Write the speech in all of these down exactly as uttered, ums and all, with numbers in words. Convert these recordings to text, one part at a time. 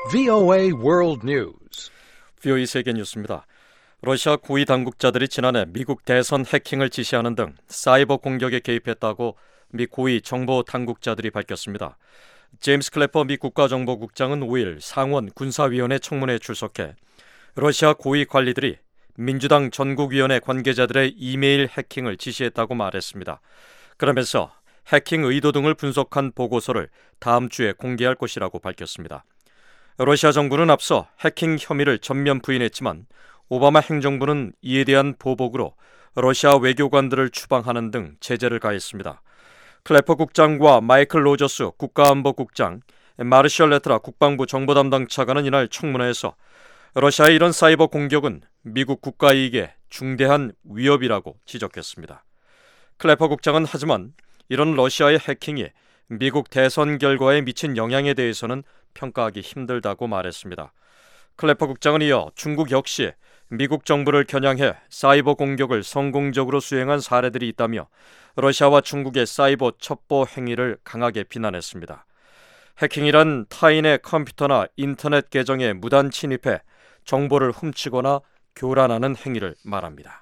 브이오에이 World News. 브이오에이 세계 뉴스입니다. 러시아 고위 당국자들이 지난해 미국 대선 해킹을 지시하는 등 사이버 공격에 개입했다고 미 고위 정보 당국자들이 밝혔습니다. 제임스 클래퍼 미 국가정보국장은 오일 상원 군사위원회 청문회에 출석해 러시아 고위 관리들이 민주당 전국위원회 관계자들의 이메일 해킹을 지시했다고 말했습니다. 그러면서 해킹 의도 등을 분석한 보고서를 다음 주에 공개할 것이라고 밝혔습니다. 러시아 정부는 앞서 해킹 혐의를 전면 부인했지만 오바마 행정부는 이에 대한 보복으로 러시아 외교관들을 추방하는 등 제재를 가했습니다. 클래퍼 국장과 마이클 로저스 국가안보국장, 마르셜 레트라 국방부 정보 담당차관은 이날 청문회에서 러시아의 이런 사이버 공격은 미국 국가이익에 중대한 위협이라고 지적했습니다. 클래퍼 국장은 하지만 이런 러시아의 해킹이 미국 대선 결과에 미친 영향에 대해서는 평가하기 힘들다고 말했습니다. 클래퍼 국장은 이어 중국 역시 미국 정부를 겨냥해 사이버 공격을 성공적으로 수행한 사례들이 있다며 러시아와 중국의 사이버 첩보 행위를 강하게 비난했습니다. 해킹이란 타인의 컴퓨터나 인터넷 계정에 무단 침입해 정보를 훔치거나 교란하는 행위를 말합니다.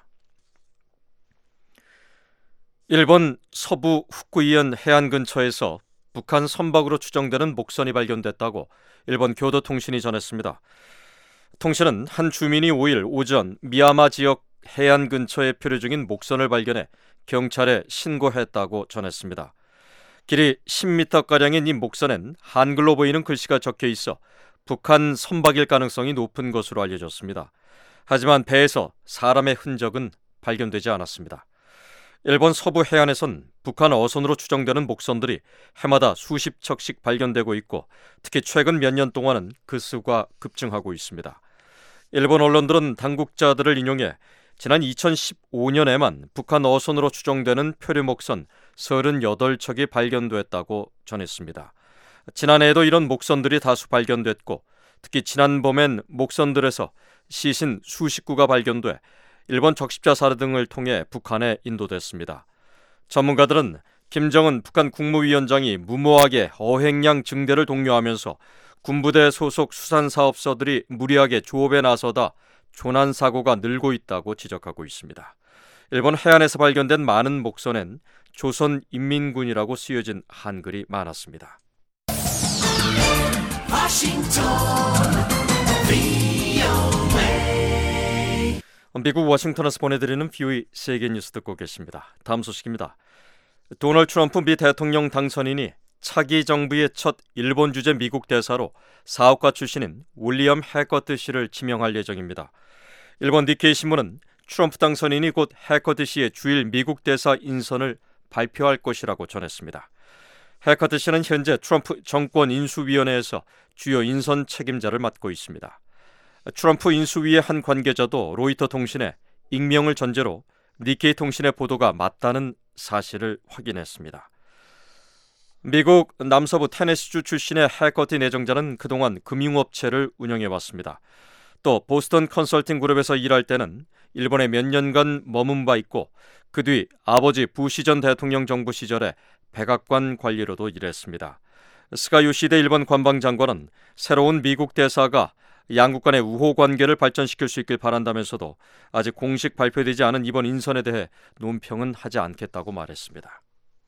일본 서부 후쿠이현 해안 근처에서 북한 선박으로 추정되는 목선이 발견됐다고 일본 교도통신이 전했습니다. 통신은 한 주민이 오일 오전 미야마 지역 해안 근처에 표류 중인 목선을 발견해 경찰에 신고했다고 전했습니다. 길이 십 미터가량인 이 목선엔 한글로 보이는 글씨가 적혀 있어 북한 선박일 가능성이 높은 것으로 알려졌습니다. 하지만 배에서 사람의 흔적은 발견되지 않았습니다. 일본 서부 해안에선 북한 어선으로 추정되는 목선들이 해마다 수십 척씩 발견되고 있고 특히 최근 몇 년 동안은 그 수가 급증하고 있습니다. 일본 언론들은 당국자들을 인용해 지난 이천십오 년에만 북한 어선으로 추정되는 표류 목선 서른여덟 척이 발견됐다고 전했습니다. 지난해에도 이런 목선들이 다수 발견됐고 특히 지난 봄엔 목선들에서 시신 수십 구가 발견돼 일본 적십자사 등을 통해 북한에 인도됐습니다. 전문가들은 김정은 북한 국무위원장이 무모하게 어획량 증대를 독려하면서 군부대 소속 수산사업소들이 무리하게 조업에 나서다 조난사고가 늘고 있다고 지적하고 있습니다. 일본 해안에서 발견된 많은 목선엔 조선인민군이라고 쓰여진 한글이 많았습니다. 미국 워싱턴에서 보내드리는 브이오에이 세계 뉴스 듣고 계십니다. 다음 소식입니다. 도널드 트럼프 미 대통령 당선인이 차기 정부의 첫 일본 주재 미국 대사로 사업가 출신인 윌리엄 해커트 씨를 지명할 예정입니다. 일본 니케이 신문은 트럼프 당선인이 곧 해커트 씨의 주일 미국 대사 인선을 발표할 것이라고 전했습니다. 해커트 씨는 현재 트럼프 정권 인수위원회에서 주요 인선 책임자를 맡고 있습니다. 트럼프 인수위의 한 관계자도 로이터 통신에 익명을 전제로 니케이 통신의 보도가 맞다는 사실을 확인했습니다. 미국 남서부 테네시주 출신의 해커트 내정자는 그동안 금융업체를 운영해왔습니다. 또 보스턴 컨설팅 그룹에서 일할 때는 일본에 몇 년간 머문 바 있고 그 뒤 아버지 부시 전 대통령 정부 시절에 백악관 관리로도 일했습니다. 스가 요시대 일본 관방장관은 새로운 미국 대사가 양국 간의 우호 관계를 발전시킬 수 있길 바란다면서도 아직 공식 발표되지 않은 이번 인선에 대해 논평은 하지 않겠다고 말했습니다.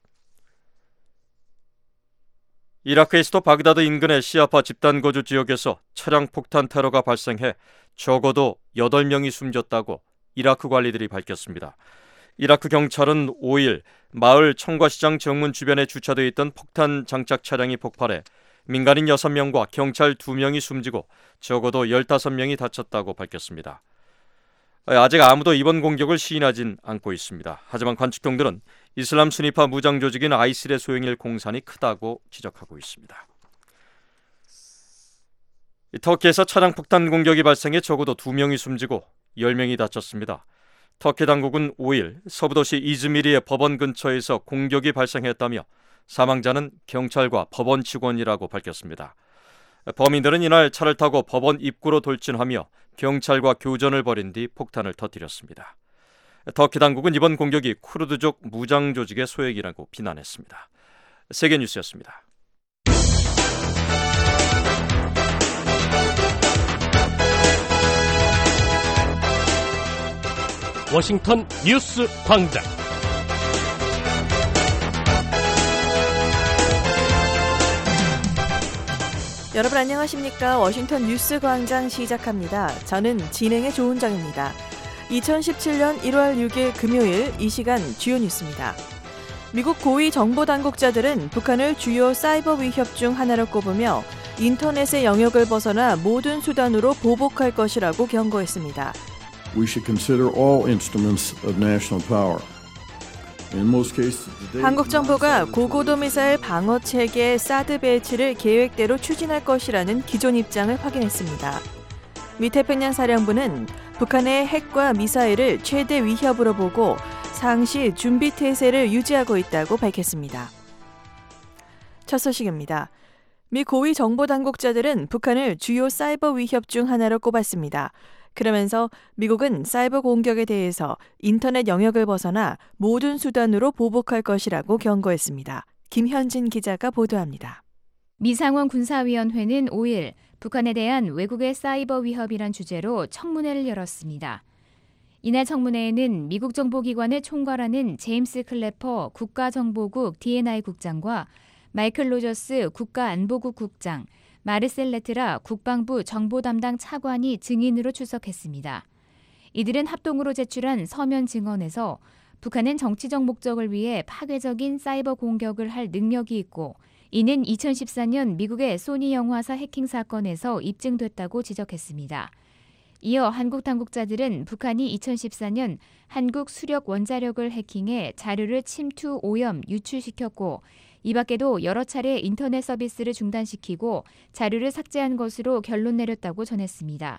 이라크의 수도 바그다드 인근의 시아파 집단 거주 지역에서 차량 폭탄 테러가 발생해 적어도 여덟 명이 숨졌다고 이라크 관리들이 밝혔습니다. 이라크 경찰은 오일 마을 청과시장 정문 주변에 주차되어 있던 폭탄 장착 차량이 폭발해 민간인 여섯 명과 경찰 두 명이 숨지고 적어도 열다섯 명이 다쳤다고 밝혔습니다. 아직 아무도 이번 공격을 시인하진 않고 있습니다. 하지만 관측통들은 이슬람 순위파 무장 조직인 아이실의 소행일 공산이 크다고 지적하고 있습니다. 터키에서 차량 폭탄 공격이 발생해 적어도 두 명이 숨지고 열 명이 다쳤습니다. 터키 당국은 오일 서부도시 이즈미리의 법원 근처에서 공격이 발생했다며 사망자는 경찰과 법원 직원이라고 밝혔습니다. 범인들은 이날 차를 타고 법원 입구로 돌진하며 경찰과 교전을 벌인 뒤 폭탄을 터뜨렸습니다. 터키 당국은 이번 공격이 쿠르드족 무장 조직의 소행이라고 비난했습니다. 세계 뉴스였습니다. 워싱턴 뉴스 광장. 여러분 안녕하십니까? 워싱턴 뉴스 광장 시작합니다. 저는 진행의 조은정입니다. 이천십칠년 일월 육일 금요일 이 시간 주요 뉴스입니다. 미국 고위 정보당국자들은 북한을 주요 사이버 위협 중 하나로 꼽으며 인터넷의 영역을 벗어나 모든 수단으로 보복할 것이라고 경고했습니다. We should consider all instruments of national power. 한국 정부가 고고도 미사일 방어 체계 사드 배치를 계획대로 추진할 것이라는 기존 입장을 확인했습니다. 미 태평양 사령부는 북한의 핵과 미사일을 최대 위협으로 보고 상시 준비 태세를 유지하고 있다고 밝혔습니다. 첫 소식입니다. 미 고위 정보당국자들은 북한을 주요 사이버 위협 중 하나로 꼽았습니다. 그러면서 미국은 사이버 공격에 대해서 인터넷 영역을 벗어나 모든 수단으로 보복할 것이라고 경고했습니다. 김현진 기자가 보도합니다. 미상원 군사위원회는 오일 북한에 대한 외국의 사이버 위협이란 주제로 청문회를 열었습니다. 이날 청문회에는 미국 정보기관을 총괄하는 제임스 클래퍼 국가정보국 디엔아이 국장과 마이클 로저스 국가안보국 국장, 마르셀 레트라 국방부 정보담당 차관이 증인으로 출석했습니다. 이들은 합동으로 제출한 서면 증언에서 북한은 정치적 목적을 위해 파괴적인 사이버 공격을 할 능력이 있고 이는 이천십사년 미국의 소니 영화사 해킹 사건에서 입증됐다고 지적했습니다. 이어 한국 당국자들은 북한이 이천십사년 한국 수력 원자력을 해킹해 자료를 침투, 오염, 유출시켰고 이 밖에도 여러 차례 인터넷 서비스를 중단시키고 자료를 삭제한 것으로 결론 내렸다고 전했습니다.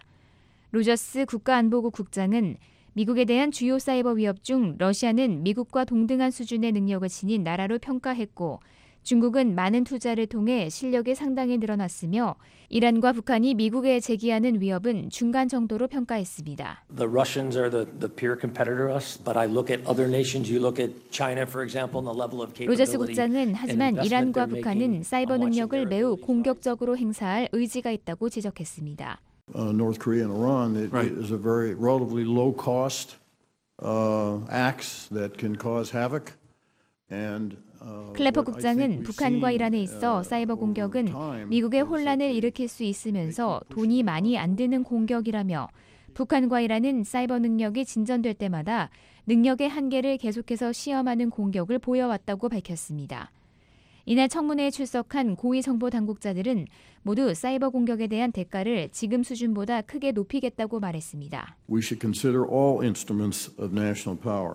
로저스 국가안보국 국장은 미국에 대한 주요 사이버 위협 중 러시아는 미국과 동등한 수준의 능력을 지닌 나라로 평가했고 중국은 많은 투자를 통해 실력이 상당히 늘어났으며 이란과 북한이 미국에 제기하는 위협은 중간 정도로 평가했습니다. The Russians are the, the peer competitor to us, but I look at other nations. You look at China, for example, and the level of capability. 로저스 국장은 하지만 이란과 북한은 사이버 능력을 매우 공격적으로 행사할 의지가 있다고 지적했습니다. Uh, North Korea and Iran it, right. is a very relatively low cost uh, acts that can cause havoc and 클래퍼 국장은 북한과 이란에 있어 사이버 공격은 미국의 혼란을 일으킬 수 있으면서 돈이 많이 안 드는 공격이라며 북한과 이란은 사이버 능력이 진전될 때마다 능력의 한계를 계속해서 시험하는 공격을 보여왔다고 밝혔습니다. 이날 청문회에 출석한 고위 정보 당국자들은 모두 사이버 공격에 대한 대가를 지금 수준보다 크게 높이겠다고 말했습니다. We should consider all instruments of national power.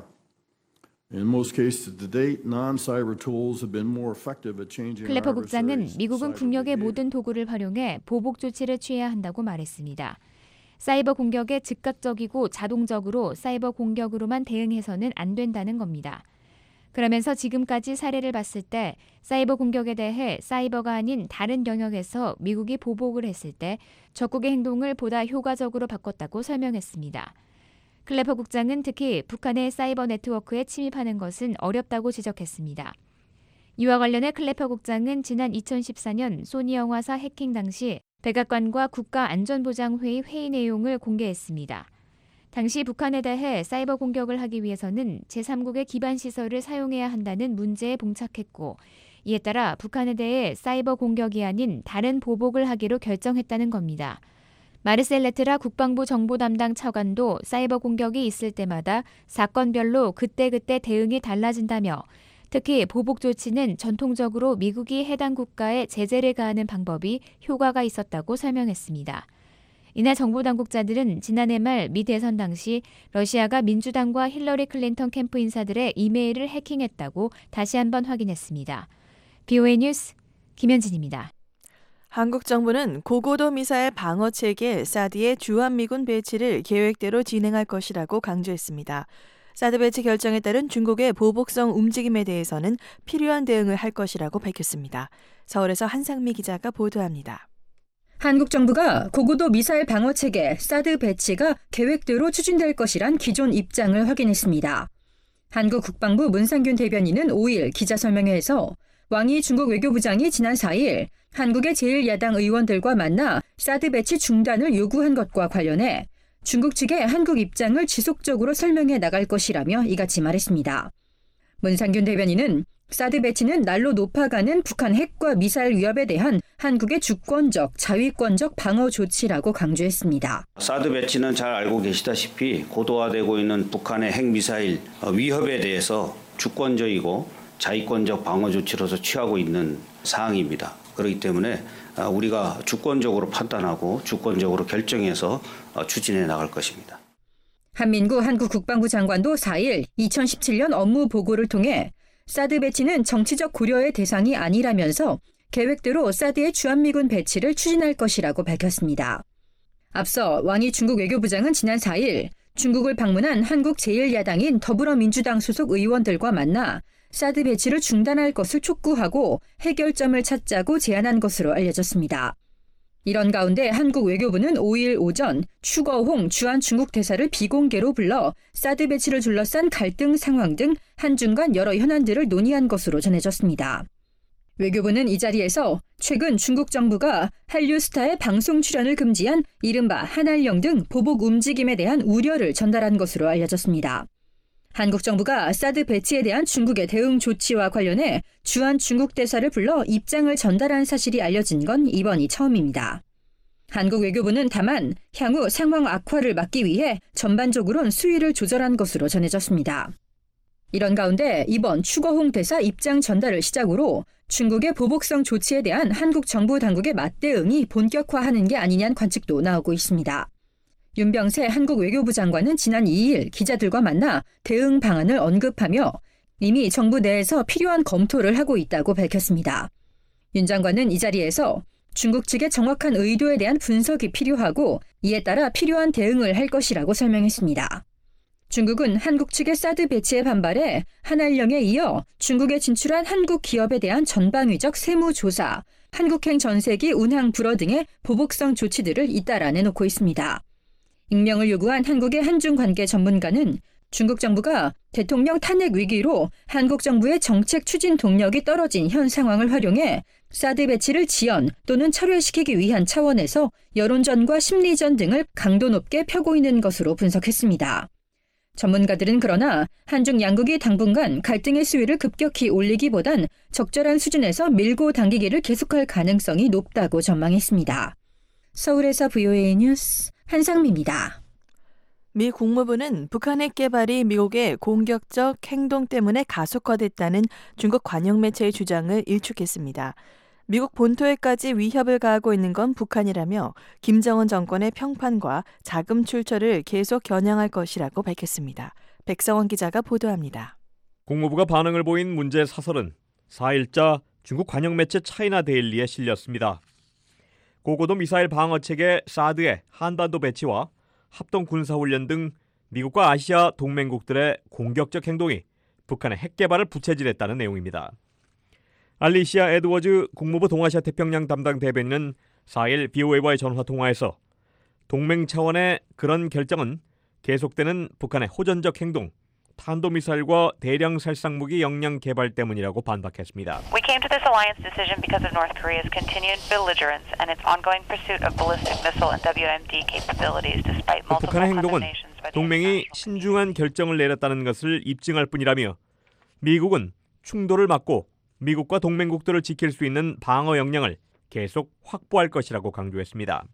In most cases to date, non-cyber tools have been more effective at changing. 클래퍼 국장은 미국은 국력의 모든 도구를 활용해 보복 조치를 취해야 한다고 말했습니다. 사이버 공격에 즉각적이고 자동적으로 사이버 공격으로만 대응해서는 안 된다는 겁니다. 그러면서 지금까지 사례를 봤을 때 사이버 공격에 대해 사이버가 아닌 다른 영역에서 미국이 보복을 했을 때 적국의 행동을 보다 효과적으로 바꿨다고 설명했습니다. 클래퍼 국장은 특히 북한의 사이버 네트워크에 침입하는 것은 어렵다고 지적했습니다. 이와 관련해 클래퍼 국장은 지난 이천십사년 소니 영화사 해킹 당시 백악관과 국가안전보장회의 회의 내용을 공개했습니다. 당시 북한에 대해 사이버 공격을 하기 위해서는 제삼국의 기반 시설을 사용해야 한다는 문제에 봉착했고 이에 따라 북한에 대해 사이버 공격이 아닌 다른 보복을 하기로 결정했다는 겁니다. 마르셀 레트라 국방부 정보 담당 차관도 사이버 공격이 있을 때마다 사건별로 그때그때 대응이 달라진다며 특히 보복 조치는 전통적으로 미국이 해당 국가에 제재를 가하는 방법이 효과가 있었다고 설명했습니다. 이날 정보당국자들은 지난해 말 미 대선 당시 러시아가 민주당과 힐러리 클린턴 캠프 인사들의 이메일을 해킹했다고 다시 한번 확인했습니다. 비오에이 뉴스 김현진입니다. 한국 정부는 고고도 미사일 방어 체계 사드의 주한미군 배치를 계획대로 진행할 것이라고 강조했습니다. 사드 배치 결정에 따른 중국의 보복성 움직임에 대해서는 필요한 대응을 할 것이라고 밝혔습니다. 서울에서 한상미 기자가 보도합니다. 한국 정부가 고고도 미사일 방어 체계 사드 배치가 계획대로 추진될 것이란 기존 입장을 확인했습니다. 한국 국방부 문상균 대변인은 오일 기자설명회에서 왕이 중국 외교부장이 지난 사일 한국의 제일 야당 의원들과 만나 사드 배치 중단을 요구한 것과 관련해 중국 측의 한국 입장을 지속적으로 설명해 나갈 것이라며 이같이 말했습니다. 문상균 대변인은 사드 배치는 날로 높아가는 북한 핵과 미사일 위협에 대한 한국의 주권적, 자위권적 방어 조치라고 강조했습니다. 사드 배치는 잘 알고 계시다시피 고도화되고 있는 북한의 핵미사일 위협에 대해서 주권적이고 자위권적 방어 조치로서 취하고 있는 사항입니다. 그렇기 때문에 우리가 주권적으로 판단하고 주권적으로 결정해서 추진해 나갈 것입니다. 한민구 한국 국방부 장관도 사 일 이천십칠 년 업무 보고를 통해 사드 배치는 정치적 고려의 대상이 아니라면서 계획대로 사드의 주한미군 배치를 추진할 것이라고 밝혔습니다. 앞서 왕이 중국 외교부장은 지난 사 일 중국을 방문한 한국 제일 야당인 더불어민주당 소속 의원들과 만나 사드 배치를 중단할 것을 촉구하고 해결점을 찾자고 제안한 것으로 알려졌습니다. 이런 가운데 한국 외교부는 오 일 오전 추거홍 주한 중국 대사를 비공개로 불러 사드 배치를 둘러싼 갈등 상황 등 한중 간 여러 현안들을 논의한 것으로 전해졌습니다. 외교부는 이 자리에서 최근 중국 정부가 한류스타의 방송 출연을 금지한 이른바 한알령 등 보복 움직임에 대한 우려를 전달한 것으로 알려졌습니다. 한국 정부가 사드 배치에 대한 중국의 대응 조치와 관련해 주한 중국 대사를 불러 입장을 전달한 사실이 알려진 건 이번이 처음입니다. 한국 외교부는 다만 향후 상황 악화를 막기 위해 전반적으로는 수위를 조절한 것으로 전해졌습니다. 이런 가운데 이번 추거홍 대사 입장 전달을 시작으로 중국의 보복성 조치에 대한 한국 정부 당국의 맞대응이 본격화하는 게 아니냐는 관측도 나오고 있습니다. 윤병세 한국 외교부 장관은 지난 이 일 기자들과 만나 대응 방안을 언급하며 이미 정부 내에서 필요한 검토를 하고 있다고 밝혔습니다. 윤 장관은 이 자리에서 중국 측의 정확한 의도에 대한 분석이 필요하고 이에 따라 필요한 대응을 할 것이라고 설명했습니다. 중국은 한국 측의 사드 배치에 반발해 한알령에 이어 중국에 진출한 한국 기업에 대한 전방위적 세무조사, 한국행 전세기 운항 불허 등의 보복성 조치들을 잇따라 내놓고 있습니다. 익명을 요구한 한국의 한중 관계 전문가는 중국 정부가 대통령 탄핵 위기로 한국 정부의 정책 추진 동력이 떨어진 현 상황을 활용해 사드 배치를 지연 또는 철회시키기 위한 차원에서 여론전과 심리전 등을 강도 높게 펴고 있는 것으로 분석했습니다. 전문가들은 그러나 한중 양국이 당분간 갈등의 수위를 급격히 올리기보단 적절한 수준에서 밀고 당기기를 계속할 가능성이 높다고 전망했습니다. 서울에서 브이오에이 뉴스 한상미입니다. 미 국무부는 북한 핵 개발이 미국의 공격적 행동 때문에 가속화됐다는 중국 관영 매체의 주장을 일축했습니다. 미국 본토에까지 위협을 가하고 있는 건 북한이라며 김정은 정권의 평판과 자금 출처를 계속 겨냥할 것이라고 밝혔습니다. 백성원 기자가 보도합니다. 국무부가 반응을 보인 문제 사설은 사 일자 중국 관영 매체 차이나 데일리에 실렸습니다. 고고도 미사일 방어체계 사드의 한반도 배치와 합동 군사훈련 등 미국과 아시아 동맹국들의 공격적 행동이 북한의 핵 개발을 부채질했다는 내용입니다. 알리시아 에드워즈 국무부 동아시아 태평양 담당 대변인은 사 일 브이오에이와의 전화 통화에서 동맹 차원의 그런 결정은 계속되는 북한의 호전적 행동, 탄도미사일과 대량 살상무기 역량 개발 때문이라고 반박했습니다. We came to this alliance decision because of North Korea's continued belligerence and its ongoing pursuit of ballistic missile and W M D capabilities despite multiple 북한의 행동은 condemnations by the 동맹이 신중한 결정을 내렸다는 것을 입증할 뿐이라며 미국은 충돌을 막고 미국과 동맹국들을 지킬 수 있는 방어 역량을 계속 확보할 것이라고 강조했습니다.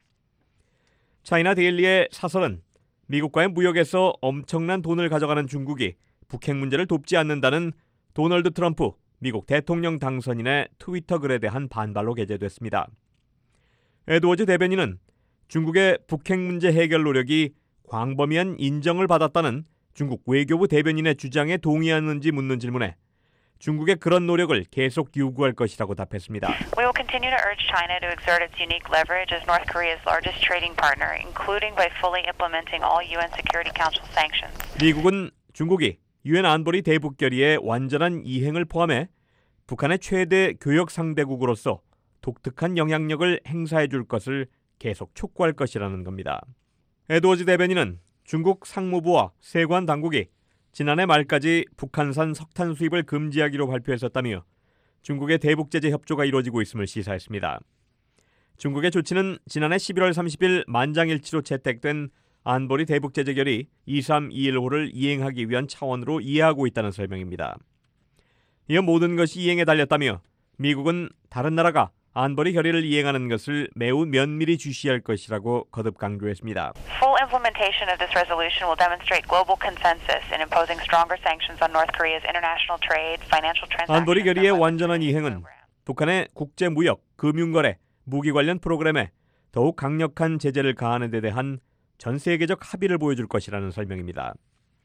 차이나 데일리의 사설은 미국과의 무역에서 엄청난 돈을 가져가는 중국이 북핵 문제를 돕지 않는다는 도널드 트럼프 미국 대통령 당선인의 트위터 글에 대한 반발로 게재됐습니다. 에드워즈 대변인은 중국의 북핵 문제 해결 노력이 광범위한 인정을 받았다는 중국 외교부 대변인의 주장에 동의하는지 묻는 질문에 중국의 그런 노력을 계속 요구할 것이라고 답했습니다. We will continue to urge China to exert its unique leverage as North Korea's largest trading partner, including by fully implementing all 유엔 Security Council sanctions. 미국은 중국이 유엔 안보리 대북 결의의 완전한 이행을 포함해 북한의 최대 교역 상대국으로서 독특한 영향력을 행사해 줄 것을 계속 촉구할 것이라는 겁니다. 에드워즈 대변인은 중국 상무부와 세관 당국이 지난해 말까지 북한산 석탄 수입을 금지하기로 발표했었다며 중국의 대북제재 협조가 이루어지고 있음을 시사했습니다. 중국의 조치는 지난해 십일월 삼십일 만장일치로 채택된 안보리 대북제재결의 이삼이일 호를 이행하기 위한 차원으로 이해하고 있다는 설명입니다. 이어 모든 것이 이행에 달렸다며 미국은 다른 나라가 안보리 결의를 이행하는 것을 매우 면밀히 주시할 것이라고 거듭 강조했습니다. Full implementation of this resolution will demonstrate global consensus in imposing stronger sanctions on North Korea's international trade, financial transactions. 안보리 결의의 완전한 이행은 북한의 국제 무역, 금융거래, 무기 관련 프로그램에 더욱 강력한 제재를 가하는 데 대한 전 세계적 합의를 보여줄 것이라는 설명입니다.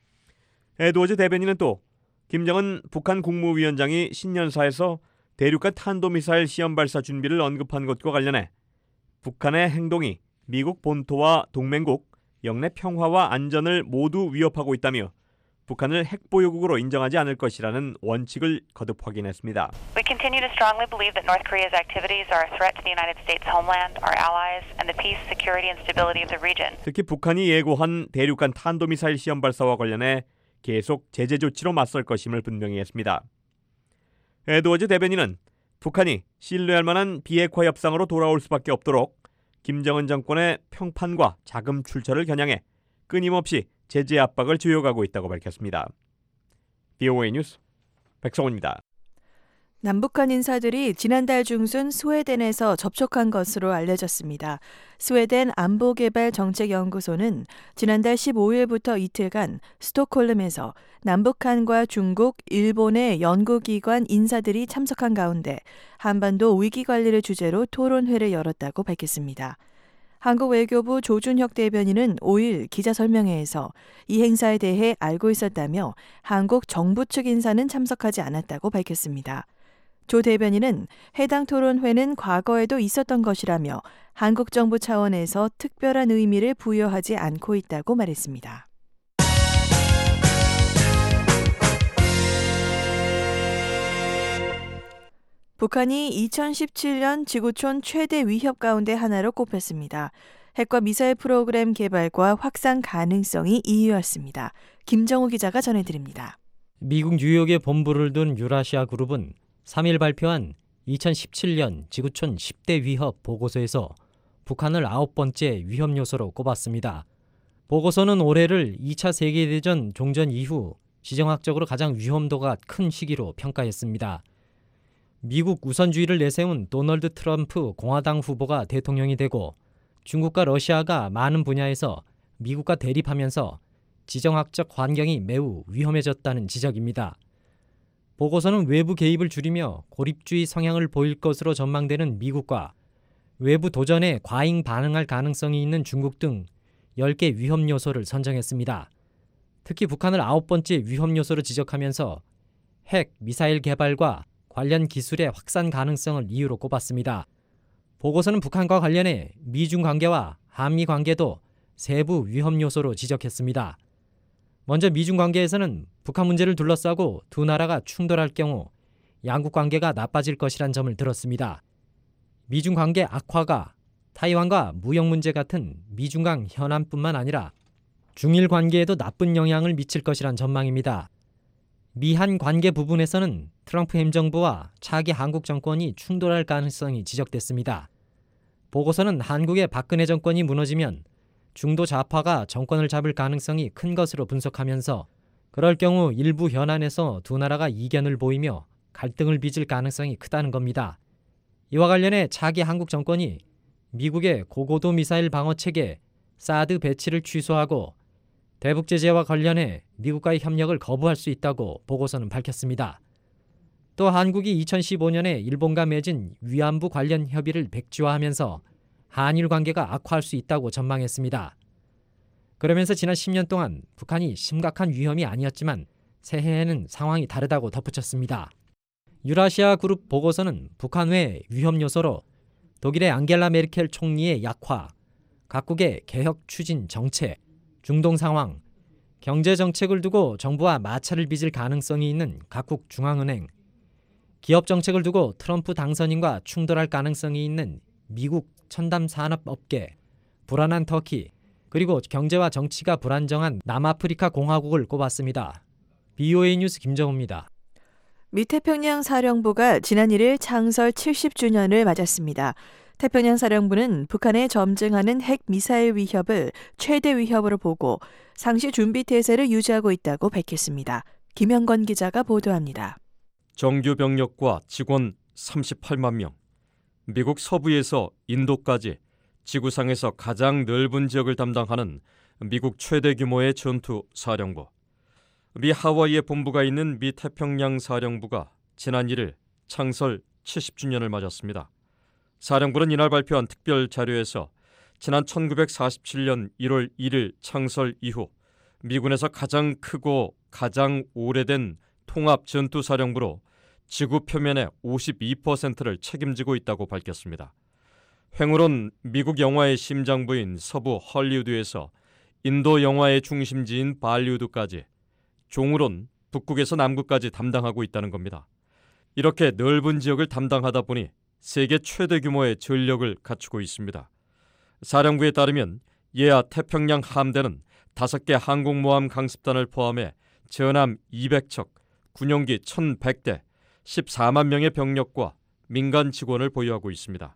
에드워즈 대변인은 또 김정은 북한 국무위원장이 신년사에서 대륙간 탄도미사일 시험 발사 준비를 언급한 것과 관련해 북한의 행동이 미국 본토와 동맹국, 영내 평화와 안전을 모두 위협하고 있다며 북한을 핵보유국으로 인정하지 않을 것이라는 원칙을 거듭 확인했습니다. We continue to strongly believe that North Korea's activities are a threat to the United States homeland, our allies, and the peace, security, and stability of the region. 특히 북한이 예고한 대륙간 탄도미사일 시험 발사와 관련해 계속 제재 조치로 맞설 것임을 분명히 했습니다. 에드워즈 대변인은 북한이 신뢰할 만한 비핵화 협상으로 돌아올 수밖에 없도록 김정은 정권의 평판과 자금 출처를 겨냥해 끊임없이 제재 압박을 주요하고 있다고 밝혔습니다. 비오에이 뉴스 백성훈입니다. 남북한 인사들이 지난달 중순 스웨덴에서 접촉한 것으로 알려졌습니다. 스웨덴 안보개발정책연구소는 지난달 십오일부터 이틀간 스톡홀름에서 남북한과 중국, 일본의 연구기관 인사들이 참석한 가운데 한반도 위기관리를 주제로 토론회를 열었다고 밝혔습니다. 한국 외교부 조준혁 대변인은 오일 기자설명회에서 이 행사에 대해 알고 있었다며 한국 정부 측 인사는 참석하지 않았다고 밝혔습니다. 조 대변인은 해당 토론회는 과거에도 있었던 것이라며 한국 정부 차원에서 특별한 의미를 부여하지 않고 있다고 말했습니다. 북한이 이천십칠 년 지구촌 최대 위협 가운데 하나로 꼽혔습니다. 핵과 미사일 프로그램 개발과 확산 가능성이 이유였습니다. 김정우 기자가 전해드립니다. 미국 뉴욕에 본부를 둔 유라시아 그룹은 삼일 발표한 이천십칠 년 지구촌 십 대 위협 보고서에서 북한을 아홉 번째 위협 요소로 꼽았습니다. 보고서는 올해를 이 차 세계대전 종전 이후 지정학적으로 가장 위험도가 큰 시기로 평가했습니다. 미국 우선주의를 내세운 도널드 트럼프 공화당 후보가 대통령이 되고 중국과 러시아가 많은 분야에서 미국과 대립하면서 지정학적 환경이 매우 위험해졌다는 지적입니다. 보고서는 외부 개입을 줄이며 고립주의 성향을 보일 것으로 전망되는 미국과 외부 도전에 과잉 반응할 가능성이 있는 중국 등 열 개 위험 요소를 선정했습니다. 특히 북한을 아홉 번째 위험 요소로 지적하면서 핵, 미사일 개발과 관련 기술의 확산 가능성을 이유로 꼽았습니다. 보고서는 북한과 관련해 미중 관계와 한미 관계도 세부 위험 요소로 지적했습니다. 먼저 미중 관계에서는 북한 문제를 둘러싸고 두 나라가 충돌할 경우 양국 관계가 나빠질 것이란 점을 들었습니다. 미중 관계 악화가 타이완과 무역 문제 같은 미중 간 현안뿐만 아니라 중일 관계에도 나쁜 영향을 미칠 것이란 전망입니다. 미한 관계 부분에서는 트럼프 행정부와 차기 한국 정권이 충돌할 가능성이 지적됐습니다. 보고서는 한국의 박근혜 정권이 무너지면 중도 좌파가 정권을 잡을 가능성이 큰 것으로 분석하면서 그럴 경우 일부 현안에서 두 나라가 이견을 보이며 갈등을 빚을 가능성이 크다는 겁니다. 이와 관련해 차기 한국 정권이 미국의 고고도 미사일 방어체계 사드 배치를 취소하고 대북 제재와 관련해 미국과의 협력을 거부할 수 있다고 보고서는 밝혔습니다. 또 한국이 이천십오 년에 일본과 맺은 위안부 관련 협의를 백지화하면서 한일 관계가 악화할 수 있다고 전망했습니다. 그러면서 지난 십 년 동안 북한이 심각한 위험이 아니었지만 새해에는 상황이 다르다고 덧붙였습니다. 유라시아 그룹 보고서는 북한 외 위험 요소로 독일의 앙겔라 메르켈 총리의 약화, 각국의 개혁 추진 정책, 중동 상황, 경제 정책을 두고 정부와 마찰을 빚을 가능성이 있는 각국 중앙은행, 기업 정책을 두고 트럼프 당선인과 충돌할 가능성이 있는 미국 첨단 산업업계, 불안한 터키, 그리고 경제와 정치가 불안정한 남아프리카 공화국을 꼽았습니다. 비오에이 뉴스 김정우입니다. 미태평양 사령부가 지난 일 일 창설 칠십 주년을 맞았습니다. 태평양 사령부는 북한의 점증하는 핵 미사일 위협을 최대 위협으로 보고 상시 준비 태세를 유지하고 있다고 밝혔습니다. 김영건 기자가 보도합니다. 정규 병력과 직원 삼십팔만 명, 미국 서부에서 인도까지 지구상에서 가장 넓은 지역을 담당하는 미국 최대 규모의 전투 사령부. 미 하와이에 본부가 있는 미 태평양 사령부가 지난 일 일 창설 칠십 주년을 맞았습니다. 사령부는 이날 발표한 특별 자료에서 지난 천구백사십칠 년 일월 일일 창설 이후 미군에서 가장 크고 가장 오래된 통합 전투 사령부로 지구 표면의 오십이 퍼센트를 책임지고 있다고 밝혔습니다. 횡으론 미국 영화의 심장부인 서부 헐리우드에서 인도 영화의 중심지인 발리우드까지, 종으론 북극에서 남극까지 담당하고 있다는 겁니다. 이렇게 넓은 지역을 담당하다 보니 세계 최대 규모의 전력을 갖추고 있습니다. 사령부에 따르면 예하 태평양 함대는 다섯 개 항공모함 강습단을 포함해 전함 이백 척, 군용기 천백 대, 십사만 명의 병력과 민간 직원을 보유하고 있습니다.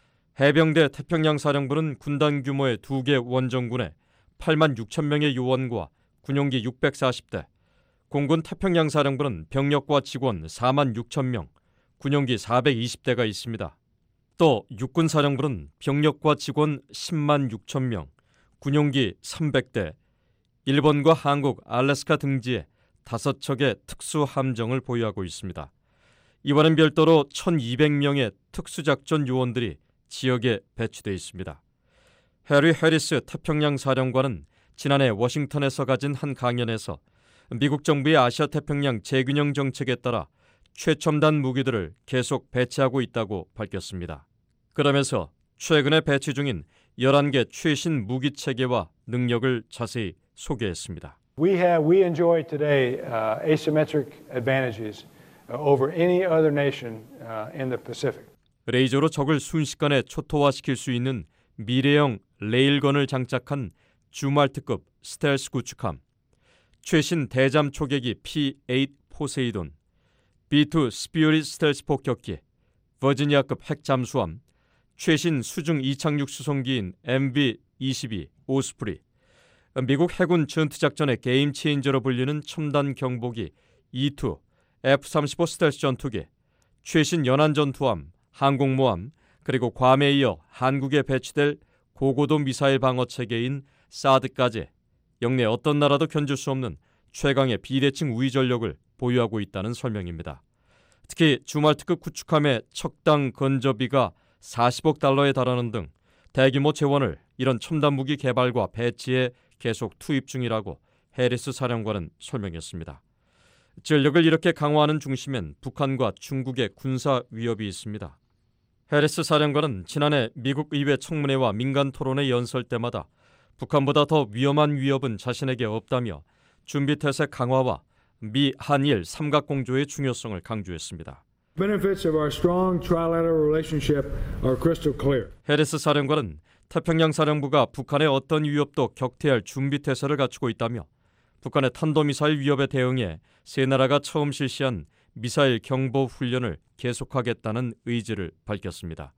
해병대 태평양 사령부는 군단 규모의 두 개 원정군에 팔만 육천 명의 요원과 군용기 육백사십 대, 공군 태평양 사령부는 병력과 직원 사만 육천 명, 군용기 사백이십 대가 있습니다. 또 육군 사령부는 병력과 직원 십만 육천 명, 군용기 삼백 대, 일본과 한국, 알래스카 등지에 다섯 척의 특수함정을 보유하고 있습니다. 이와는 별도로 천이백 명의 특수작전 요원들이 지역에 배치되어 있습니다. 해리 해리스 태평양 사령관은 지난해 워싱턴에서 가진 한 강연에서 미국 정부의 아시아 태평양 재균형 정책에 따라 최첨단 무기들을 계속 배치하고 있다고 밝혔습니다. 그러면서 최근에 배치 중인 열한 개 최신 무기 체계와 능력을 자세히 소개했습니다. We have we enjoy today uh, asymmetric advantages over any other nation uh, in the Pacific. 레이저로 적을 순식간에 초토화시킬 수 있는 미래형 레일건을 장착한 주말트급 스텔스 구축함, 최신 대잠 초계기 피 에잇 포세이돈, 비 투 스피릿 스텔스 폭격기, 버지니아급 핵 잠수함, 최신 수중 이착륙 수송기인 엠비 이십이 오스프리, 미국 해군 전투작전의 게임 체인저로 불리는 첨단 경보기 이 투 에프 삼십오 스텔스 전투기, 최신 연안 전투함, 항공모함, 그리고 괌에 이어 한국에 배치될 고고도 미사일 방어 체계인 사드까지 역내 어떤 나라도 견줄 수 없는 최강의 비대칭 우위 전력을 보유하고 있다는 설명입니다. 특히 주말특급 구축함의 척당 건조비가 사십억 달러에 달하는 등 대규모 재원을 이런 첨단 무기 개발과 배치에 계속 투입 중이라고 해리스 사령관은 설명했습니다. 전력을 이렇게 강화하는 중심엔 북한과 중국의 군사 위협이 있습니다. 해리스 사령관은 지난해 미국 의회 청문회와 민간 토론회 연설 때마다 북한보다 더 위험한 위협은 자신에게 없다며 준비태세 강화와 미, 한일 삼각공조의 중요성을 강조했습니다. Benefits of our strong trilateral relationship are crystal clear. 해리스 사령관은 태평양 사령부가 북한의 어떤 위협도 격퇴할 준비태세를 갖추고 있다며 북한의 탄도미사일 위협에 대응해 세 나라가 처음 실시한 미사일 경보 훈련을 계속하겠다는 의지를 밝혔습니다.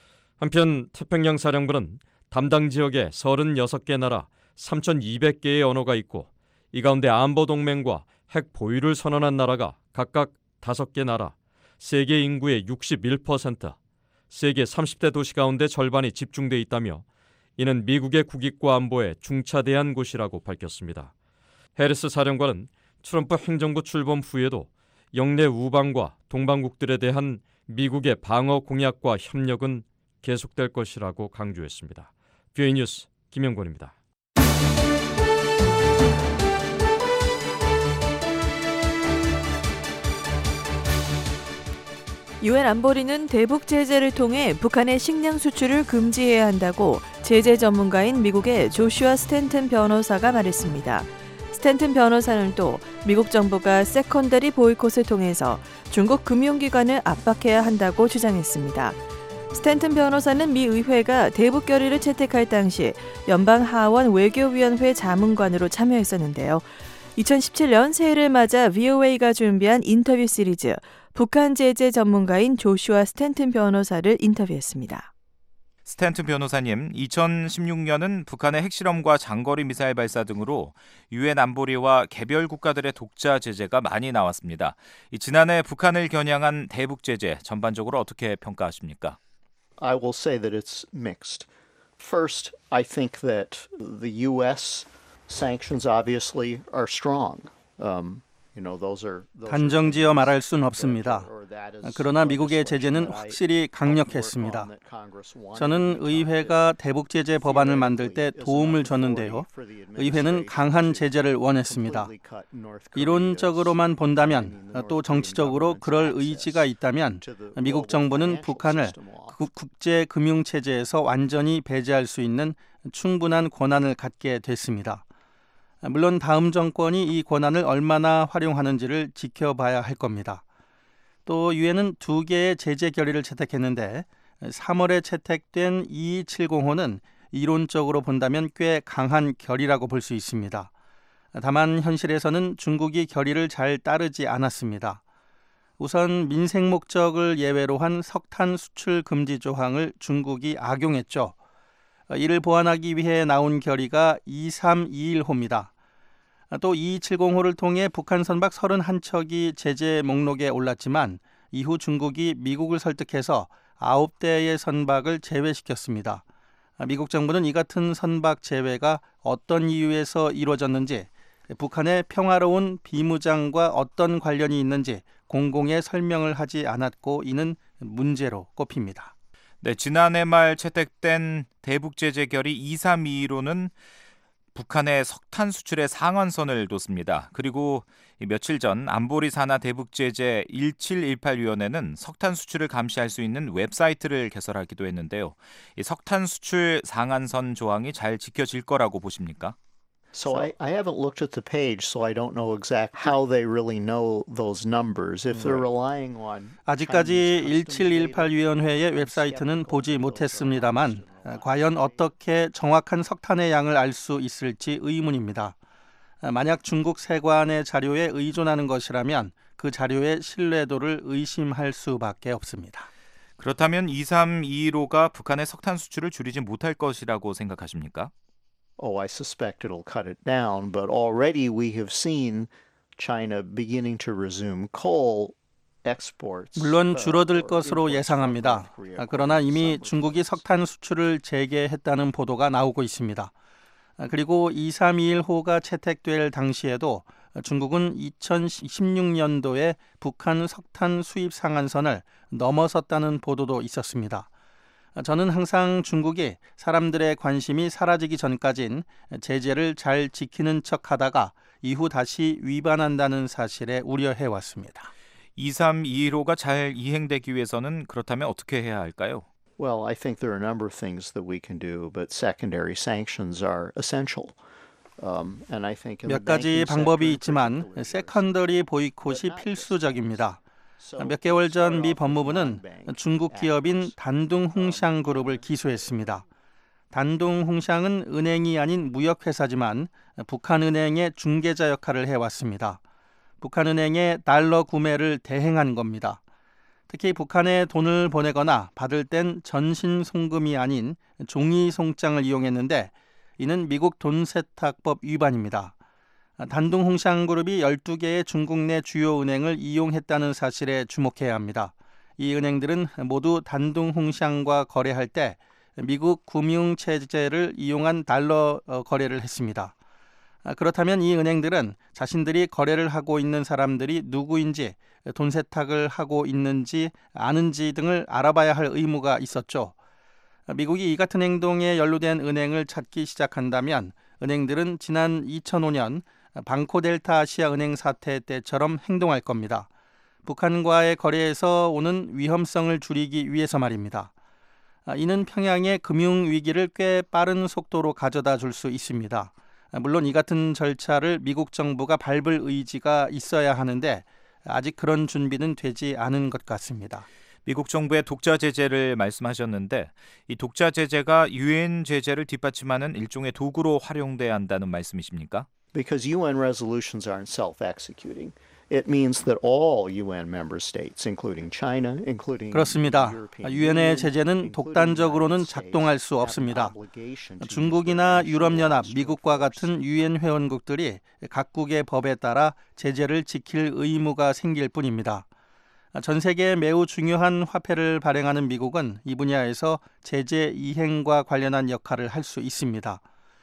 한편 태평양 사령부는 담당 지역에 서른여섯 개 나라 삼천이백 개의 언어가 있고 이 가운데 안보동맹과 핵 보유를 선언한 나라가 각각 다섯 개 나라, 세계 인구의 육십일 퍼센트, 세계 삼십 대 도시 가운데 절반이 집중돼 있다며 이는 미국의 국익과 안보에 중차대한 곳이라고 밝혔습니다. 해리스 사령관은 트럼프 행정부 출범 후에도 영내 우방과 동방국들에 대한 미국의 방어 공약과 협력은 계속될 것이라고 강조했습니다. 뷰에이 뉴스 김영권입니다. 유엔 안보리는 대북 제재를 통해 북한의 식량 수출을 금지해야 한다고 제재 전문가인 미국의 조슈아 스탠튼 변호사가 말했습니다. 스탠튼 변호사는 또 미국 정부가 세컨더리 보이콧을 통해서 중국 금융기관을 압박해야 한다고 주장했습니다. 스탠튼 변호사는 미 의회가 대북 결의를 채택할 당시 연방 하원 외교위원회 자문관으로 참여했었는데요. 이천십칠 년 새해를 맞아 브이오에이가 준비한 인터뷰 시리즈 북한 제재 전문가인 조슈아 스탠튼 변호사를 인터뷰했습니다. 스탠튼 변호사님, 이천십육 년은 북한의 핵실험과 장거리 미사일 발사 등으로 유엔 안보리와 개별 국가들의 독자 제재가 많이 나왔습니다. 이 지난해 북한을 겨냥한 대북 제재 전반적으로 어떻게 평가하십니까? I will say that it's mixed. First, I think that the U S sanctions obviously are strong. Um, 단정지어 말할 수는 없습니다. 그러나 미국의 제재는 확실히 강력했습니다. 저는 의회가 대북 제재 법안을 만들 때 도움을 줬는데요. 의회는 강한 제재를 원했습니다. 이론적으로만 본다면, 또 정치적으로 그럴 의지가 있다면 미국 정부는 북한을 국제 금융 체제에서 완전히 배제할 수 있는 충분한 권한을 갖게 됐습니다. 물론 다음 정권이 이 권한을 얼마나 활용하는지를 지켜봐야 할 겁니다. 또 유엔은 두 개의 제재 결의를 채택했는데 삼월에 채택된 이이칠공호는 이론적으로 본다면 꽤 강한 결의라고 볼 수 있습니다. 다만 현실에서는 중국이 결의를 잘 따르지 않았습니다. 우선 민생 목적을 예외로 한 석탄 수출 금지 조항을 중국이 악용했죠. 이를 보완하기 위해 나온 결의가 이삼이일호입니다. 또 이이칠공호를 통해 북한 선박 서른한 척이 제재 목록에 올랐지만 이후 중국이 미국을 설득해서 아홉 대의 선박을 제외시켰습니다. 미국 정부는 이 같은 선박 제외가 어떤 이유에서 이루어졌는지, 북한의 평화로운 비무장과 어떤 관련이 있는지 공공의 설명을 하지 않았고 이는 문제로 꼽힙니다. 네, 지난해 말 채택된 대북 제재 결의 이삼이일호는 북한의 석탄 수출의 상한선을 뒀습니다. 그리고 며칠 전 안보리 산하 대북 제재 일칠일팔 위원회는 석탄 수출을 감시할 수 있는 웹사이트를 개설하기도 했는데요. 이 석탄 수출 상한선 조항이 잘 지켜질 거라고 보십니까? So I, I haven't looked at the page, so I don't know exactly how they really know those numbers. If they're relying on 아직까지 일칠일팔 위원회의 웹사이트는 보지 못했습니다만 과연 어떻게 정확한 석탄의 양을 알 수 있을지 의문입니다. 만약 중국 세관의 자료에 의존하는 것이라면 그 자료의 신뢰도를 의심할 수밖에 없습니다. 그렇다면 이삼이일호가 북한의 석탄 수출을 줄이지 못할 것이라고 생각하십니까? Oh, I suspect it'll cut it down, but already we have seen China beginning to resume coal exports. 물론 줄어들 것으로 예상합니다. 그러나 이미 중국이 석탄 수출을 재개했다는 보도가 나오고 있습니다. 그리고 이삼이일호가 채택될 당시에도 중국은 이천십육 년도에 북한 석탄 수입 상한선을 넘어섰다는 보도도 있었습니다. 저는 항상 중국이 사람들의 관심이 사라지기 전까진 제재를 잘 지키는 척하다가 이후 다시 위반한다는 사실에 우려해왔습니다. 이삼이일호가 잘 이행되기 위해서는 그렇다면 어떻게 해야 할까요? Well, I think there are a number of things that we can do, but secondary sanctions are essential. Um, and I think 몇 가지 방법이 있지만 세컨더리 보이콧이 필수적입니다. 몇 개월 전 미 법무부는 중국 기업인 단둥홍샹 그룹을 기소했습니다. 단둥홍샹은 은행이 아닌 무역회사지만 북한은행의 중개자 역할을 해왔습니다. 북한은행의 달러 구매를 대행한 겁니다. 특히 북한에 돈을 보내거나 받을 땐 전신 송금이 아닌 종이 송장을 이용했는데 이는 미국 돈세탁법 위반입니다. 단둥홍샹그룹이 열두 개의 중국 내 주요 은행을 이용했다는 사실에 주목해야 합니다. 이 은행들은 모두 단둥홍샹과 거래할 때 미국 금융체제를 이용한 달러 거래를 했습니다. 그렇다면 이 은행들은 자신들이 거래를 하고 있는 사람들이 누구인지, 돈 세탁을 하고 있는지 아는지 등을 알아봐야 할 의무가 있었죠. 미국이 이 같은 행동에 연루된 은행을 찾기 시작한다면 은행들은 지난 이천오 년 방코델타 아시아 은행 사태 때처럼 행동할 겁니다. 북한과의 거래에서 오는 위험성을 줄이기 위해서 말입니다. 이는 평양의 금융위기를 꽤 빠른 속도로 가져다 줄 수 있습니다. 물론 이 같은 절차를 미국 정부가 밟을 의지가 있어야 하는데 아직 그런 준비는 되지 않은 것 같습니다. 미국 정부의 독자 제재를 말씀하셨는데 이 독자 제재가 유엔 제재를 뒷받침하는 일종의 도구로 활용돼야 한다는 말씀이십니까? Because U N resolutions aren't self-executing. It means that all 유엔 member states, including China, including 그렇습니다. 유엔의 제재는 독단적으로는 작동할 수 없습니다. 중국이나 유럽연합, 미국과 같은 유엔 회원국들이 각국의 법에 따라 제재를 지킬 의무가 생길 뿐입니다. 전 세계에 매우 중요한 화폐를 발행하는 미국은 이 분야에서 제재 이행과 관련한 역할을 할 수 있습니다.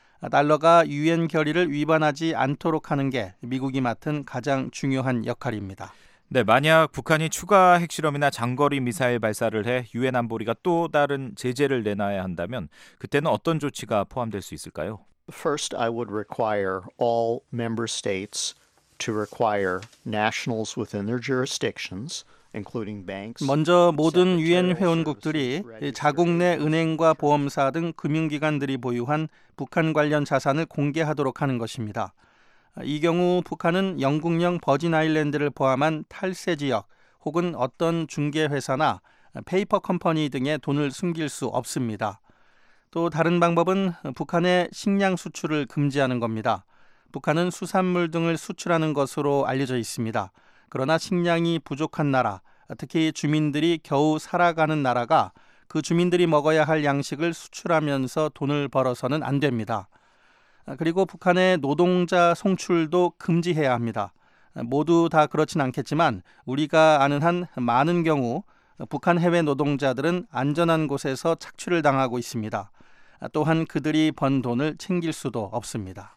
달러가 유엔 결의를 위반하지 않도록 하는 게 미국이 맡은 가장 중요한 역할입니다. 네, 만약 북한이 추가 핵실험이나 장거리 미사일 발사를 해 유엔 안보리가 또 다른 제재를 내놔야 한다면 그때는 어떤 조치가 포함될 수 있을까요? First, I would require all member states to require nationals within their jurisdictions, including banks. 먼저 모든 유엔 회원국들이 자국 내 은행과 보험사 등 금융기관들이 보유한 북한 관련 자산을 공개하도록 하는 것입니다. 이 경우 북한은 영국령 버진 아일랜드를 포함한 탈세 지역 혹은 어떤 중개회사나 페이퍼 컴퍼니 등의 돈을 숨길 수 없습니다. 또 다른 방법은 북한의 식량 수출을 금지하는 겁니다. 북한은 수산물 등을 수출하는 것으로 알려져 있습니다. 그러나 식량이 부족한 나라, 특히 주민들이 겨우 살아가는 나라가 그 주민들이 먹어야 할 양식을 수출하면서 돈을 벌어서는 안 됩니다. 그리고 북한의 노동자 송출도 금지해야 합니다. 모두 다 그렇진 않겠지만 우리가 아는 한 많은 경우 북한 해외 노동자들은 안전한 곳에서 착취를 당하고 있습니다. 또한 그들이 번 돈을 챙길 수도 없습니다.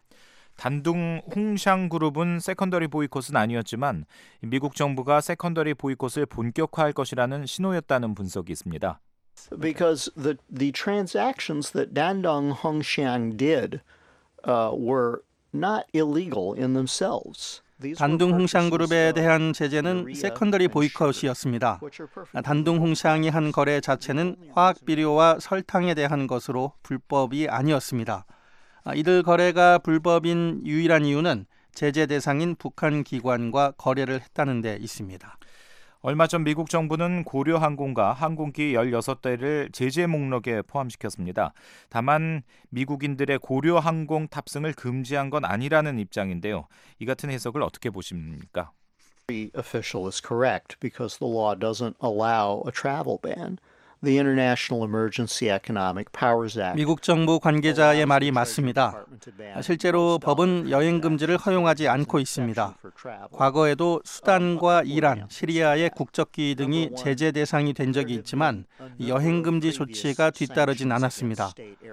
단둥 홍샹 그룹은 세컨더리 보이콧은 아니었지만 미국 정부가 세컨더리 보이콧을 본격화할 것이라는 신호였다는 분석이 있습니다. Because the the transactions that Dandong Hongxiang did uh, were not illegal in themselves. 단둥 홍샹 그룹에 대한 제재는 세컨더리 보이콧이었습니다. 단둥 홍샹이 한 거래 자체는 화학 비료와 설탕에 대한 것으로 불법이 아니었습니다. 이들 거래가 불법인 유일한 이유는 제재 대상인 북한 기관과 거래를 했다는 데 있습니다. 얼마 전 미국 정부는 고려항공과 항공기 열여섯 대를 제재 목록에 포함시켰습니다. 다만 미국인들의 고려항공 탑승을 금지한 건 아니라는 입장인데요. 이 같은 해석을 어떻게 보십니까? The official is correct because the law doesn't allow a travel ban. The International Emergency Economic Powers Act. 미국 정부 관계자의 말이 맞습니다. 실제로 법은 여행 금지를 허용하지 않고 있습니다. 과거에도 수단과 이란, 시리아의 국적기 등이 제재 대상이 된 적이 있지만 여행 금지 조치가 뒤따르진 않았습니다.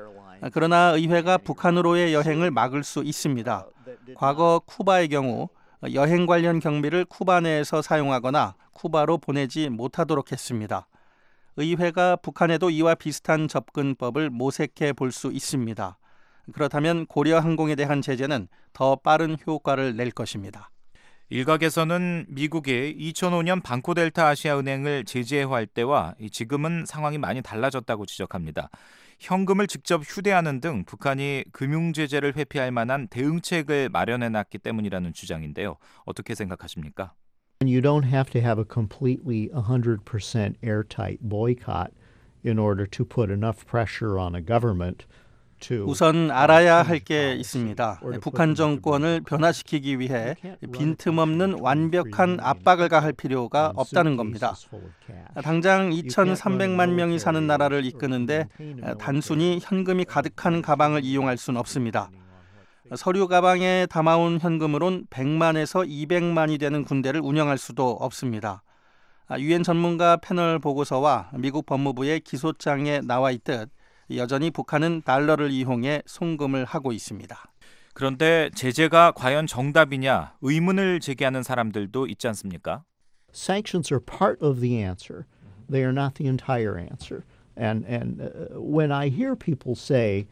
그러나 의회가 북한으로의 여행을 막을 수 있습니다. 과거 쿠바의 경우 여행 관련 경비를 쿠바 내에서 사용하거나 쿠바로 보내지 못하도록 했습니다. 의회가 북한에도 이와 비슷한 접근법을 모색해 볼 수 있습니다. 그렇다면 고려항공에 대한 제재는 더 빠른 효과를 낼 것입니다. 일각에서는 미국이 이천오 년 방코델타 아시아은행을 제재할 때와 지금은 상황이 많이 달라졌다고 지적합니다. 현금을 직접 휴대하는 등 북한이 금융제재를 회피할 만한 대응책을 마련해놨기 때문이라는 주장인데요. 어떻게 생각하십니까? You don't have to have a completely one hundred percent airtight boycott in order to put enough pressure on a government to 우선 알아야 할 게 있습니다. 북한 정권을 변화시키기 위해 빈틈없는 완벽한 압박을 가할 필요가 없다는 겁니다. 당장 이천삼백만 명이 사는 나라를 이끄는데 단순히 현금이 가득한 가방을 이용할 수는 없습니다. 서류 가방에 담아온 현금으론 백만에서 이백만이 되는 군대를 운영할 수도 없습니다. 유엔 전문가 패널 보고서와 미국 법무부의 기소장에 나와 있듯 여전히 북한은 달러를 이용해 송금을 하고 있습니다. 그런데 제재가 과연 정답이냐 의문을 제기하는 사람들도 있지 않습니까? Sanctions are part of the answer. They are not the entire answer. And and when I hear people say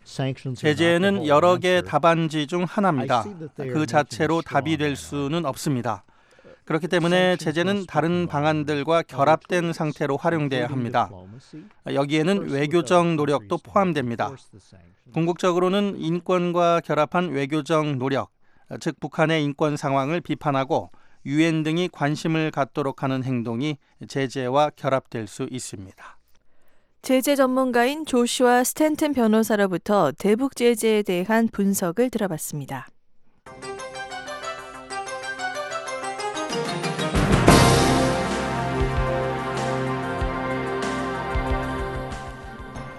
제재는 여러 개 답안지 중 하나입니다. 그 자체로 답이 될 수는 없습니다. 그렇기 때문에 제재는 다른 방안들과 결합된 상태로 활용돼야 합니다. 여기에는 외교적 노력도 포함됩니다. 궁극적으로는 인권과 결합한 외교적 노력, 즉 북한의 인권 상황을 비판하고 유엔 등이 관심을 갖도록 하는 행동이 제재와 결합될 수 있습니다. 제재 전문가인 조슈아 스탠튼 변호사로부터 대북 제재에 대한 분석을 들어봤습니다.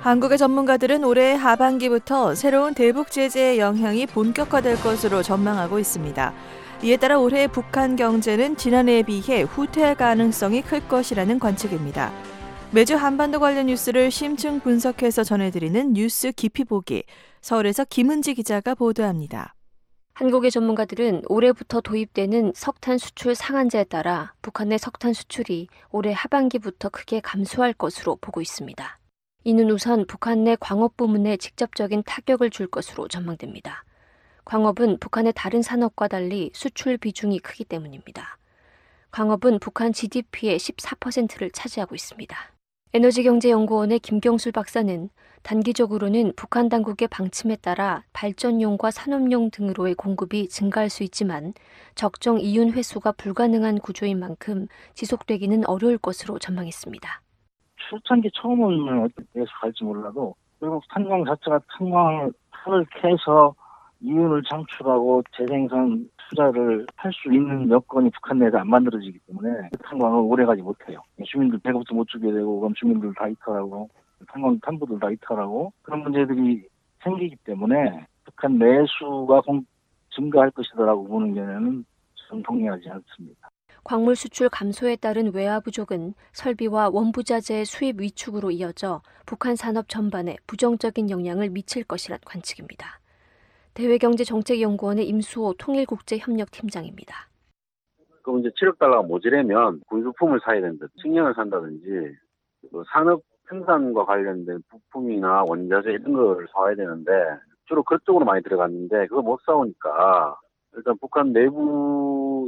한국의 전문가들은 올해 하반기부터 새로운 대북 제재의 영향이 본격화될 것으로 전망하고 있습니다. 이에 따라 올해 북한 경제는 지난해에 비해 후퇴할 가능성이 클 것이라는 관측입니다. 매주 한반도 관련 뉴스를 심층 분석해서 전해드리는 뉴스 깊이 보기, 서울에서 김은지 기자가 보도합니다. 한국의 전문가들은 올해부터 도입되는 석탄 수출 상한제에 따라 북한의 석탄 수출이 올해 하반기부터 크게 감소할 것으로 보고 있습니다. 이는 우선 북한 내 광업 부문에 직접적인 타격을 줄 것으로 전망됩니다. 광업은 북한의 다른 산업과 달리 수출 비중이 크기 때문입니다. 광업은 북한 지디피의 십사 퍼센트를 차지하고 있습니다. 에너지경제연구원의 김경술 박사는 단기적으로는 북한 당국의 방침에 따라 발전용과 산업용 등으로의 공급이 증가할 수 있지만 적정 이윤 회수가 불가능한 구조인 만큼 지속되기는 어려울 것으로 전망했습니다. 초창기 처음은 어떻게 계속할지 몰라도 결국 탄광 자체가 탄광을 판을 캐서 이윤을 창출하고 재생산 투자를 할 수 있는 여건이 북한 내에서 안 만들어지기 때문에 탄광을 오래가지 못해요. 주민들 배급도 못 주게 되고 그럼 주민들 다 이탈하고 탄광 탄부들 다 이탈하고 그런 문제들이 생기기 때문에 북한 내수가 증가할 것이다라고 보는 견해는 저는 동의하지 않습니다. 광물 수출 감소에 따른 외화 부족은 설비와 원부자재의 수입 위축으로 이어져 북한 산업 전반에 부정적인 영향을 미칠 것이란 관측입니다. 대외경제정책연구원의 임수호 통일국제협력팀장입니다. 그럼 이제 칠억 달러가 모자라면 군수품을 사야 된다, 식량을 산다든지 산업 생산과 관련된 부품이나 원자재 이런 걸 사야 되는데 주로 그쪽으로 많이 들어갔는데 그걸 못 사오니까 일단 북한 내부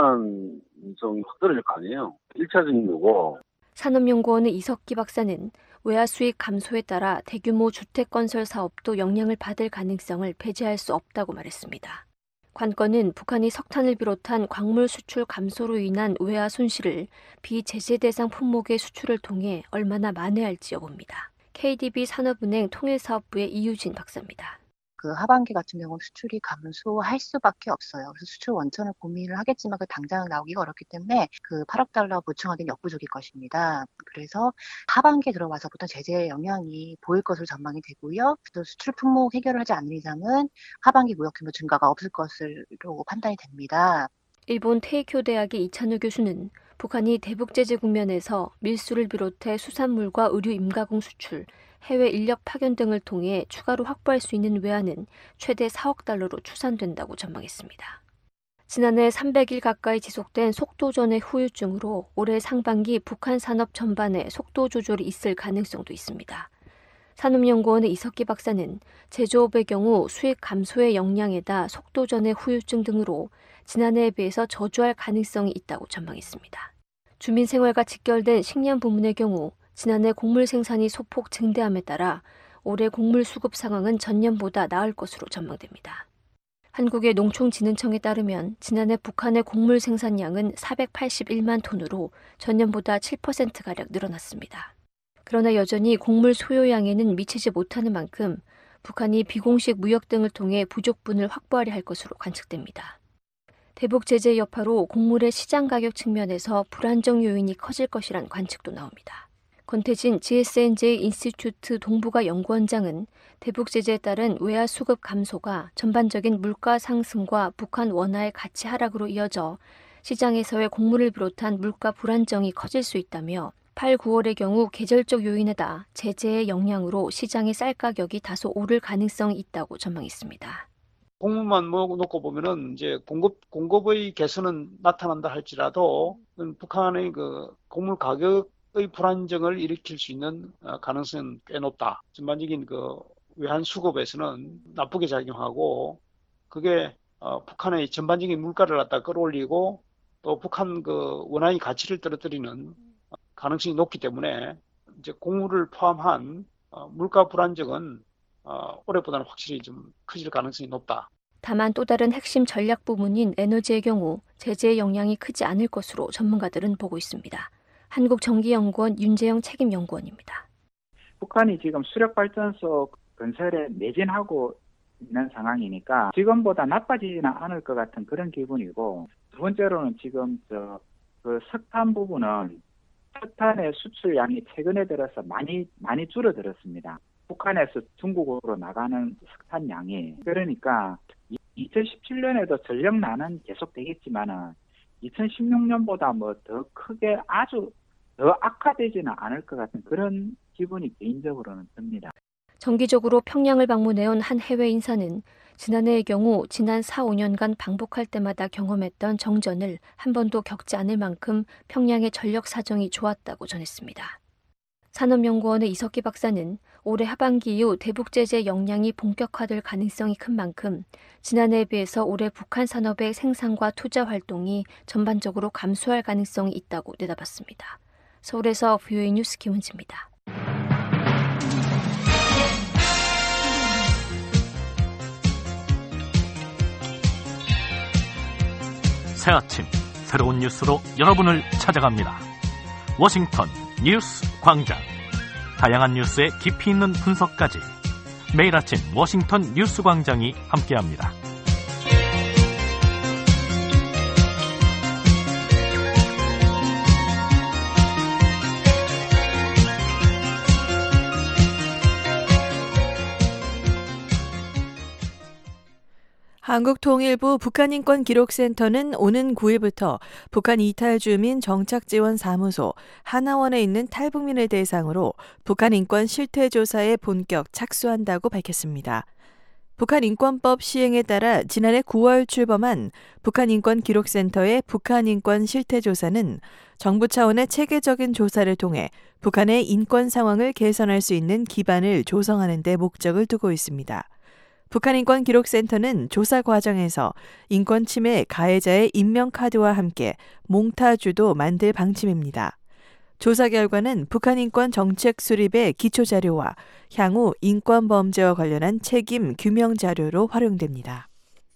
생산성이 확 떨어질 거 아니에요. 일 차적인 거고. 산업연구원의 이석기 박사는 외화 수익 감소에 따라 대규모 주택 건설 사업도 영향을 받을 가능성을 배제할 수 없다고 말했습니다. 관건은 북한이 석탄을 비롯한 광물 수출 감소로 인한 외화 손실을 비제재 대상 품목의 수출을 통해 얼마나 만회할지 여부입니다. 케이디비 산업은행 통일사업부의 이유진 박사입니다. 그 하반기 같은 경우는 수출이 감소할 수밖에 없어요. 그래서 수출 원천을 고민을 하겠지만 그 당장 나오기가 어렵기 때문에 그 팔억 달러 보충하기는 역부족일 것입니다. 그래서 하반기에 들어와서부터 제재의 영향이 보일 것으로 전망이 되고요. 또 수출 품목 해결을 하지 않는 이상은 하반기 무역 규모 증가가 없을 것으로 판단이 됩니다. 일본 테이쿄 대학의 이찬우 교수는 북한이 대북 제재 국면에서 밀수를 비롯해 수산물과 의류 임가공 수출, 해외 인력 파견 등을 통해 추가로 확보할 수 있는 외화는 최대 사억 달러로 추산된다고 전망했습니다. 지난해 삼백 일 가까이 지속된 속도전의 후유증으로 올해 상반기 북한 산업 전반에 속도 조절이 있을 가능성도 있습니다. 산업연구원의 이석기 박사는 제조업의 경우 수익 감소의 역량에다 속도전의 후유증 등으로 지난해에 비해서 저조할 가능성이 있다고 전망했습니다. 주민생활과 직결된 식량 부문의 경우 지난해 곡물 생산이 소폭 증대함에 따라 올해 곡물 수급 상황은 전년보다 나을 것으로 전망됩니다. 한국의 농촌진흥청에 따르면 지난해 북한의 곡물 생산량은 사백팔십일만 톤으로 전년보다 칠 퍼센트가량 늘어났습니다. 그러나 여전히 곡물 소요량에는 미치지 못하는 만큼 북한이 비공식 무역 등을 통해 부족분을 확보하려 할 것으로 관측됩니다. 대북 제재 여파로 곡물의 시장 가격 측면에서 불안정 요인이 커질 것이란 관측도 나옵니다. 권태진 지에스엔제이 인스티튜트 동북아 연구원장은 대북 제재에 따른 외화 수급 감소가 전반적인 물가 상승과 북한 원화의 가치 하락으로 이어져 시장에서의 곡물을 비롯한 물가 불안정이 커질 수 있다며 팔, 구월의 경우 계절적 요인에다 제재의 영향으로 시장의 쌀 가격이 다소 오를 가능성이 있다고 전망했습니다. 곡물만 놓고 보면은 이제 공급 공급의 개선은 나타난다 할지라도 북한의 그 곡물 가격 의 불안정을 일으킬 수 있는 가능성은 꽤 높다. 전반적인 그 외환 수급에서는 나쁘게 작용하고 그게 어, 북한의 전반적인 물가를 갖다 끌어올리고 또 북한 그 원화의 가치를 떨어뜨리는 가능성이 높기 때문에 이제 곡물을 포함한 어, 물가 불안정은 어, 올해보다는 확실히 좀 커질 가능성이 높다. 다만 또 다른 핵심 전략 부문인 에너지의 경우 제재의 영향이 크지 않을 것으로 전문가들은 보고 있습니다. 한국전기연구원 윤재영 책임연구원입니다. 북한이 지금 수력발전소 건설에 매진하고 있는 상황이니까 지금보다 나빠지지는 않을 것 같은 그런 기분이고 두 번째로는 지금 저 그 석탄 부분은 석탄의 수출량이 최근에 들어서 많이 많이 줄어들었습니다. 북한에서 중국으로 나가는 석탄량이. 그러니까 이천십칠 년에도 전력난은 계속되겠지만은 이천십육 년보다 뭐 더 크게 아주 더 악화되지는 않을 것 같은 그런 기분이 개인적으로는 듭니다. 정기적으로 평양을 방문해온 한 해외 인사는 지난해의 경우 지난 사, 오 년간 방북할 때마다 경험했던 정전을 한 번도 겪지 않을 만큼 평양의 전력 사정이 좋았다고 전했습니다. 산업연구원의 이석기 박사는 올해 하반기 이후 대북 제재 역량이 본격화될 가능성이 큰 만큼 지난해에 비해서 올해 북한 산업의 생산과 투자 활동이 전반적으로 감소할 가능성이 있다고 내다봤습니다. 서울에서 브이오에이 뉴스 김은지입니다. 새 아침 새로운 뉴스로 여러분을 찾아갑니다. 워싱턴 뉴스 광장. 다양한 뉴스의 깊이 있는 분석까지 매일 아침 워싱턴 뉴스 광장이 함께합니다. 한국통일부 북한인권기록센터는 오는 구 일부터 북한 이탈 주민 정착지원사무소 하나원에 있는 탈북민을 대상으로 북한 인권 실태조사에 본격 착수한다고 밝혔습니다. 북한인권법 시행에 따라 지난해 구월 출범한 북한인권기록센터의 북한인권 실태조사는 정부 차원의 체계적인 조사를 통해 북한의 인권 상황을 개선할 수 있는 기반을 조성하는 데 목적을 두고 있습니다. 북한인권기록센터는 조사 과정에서 인권 침해 가해자의 인명카드와 함께 몽타주도 만들 방침입니다. 조사 결과는 북한인권 정책 수립의 기초자료와 향후 인권 범죄와 관련한 책임 규명 자료로 활용됩니다.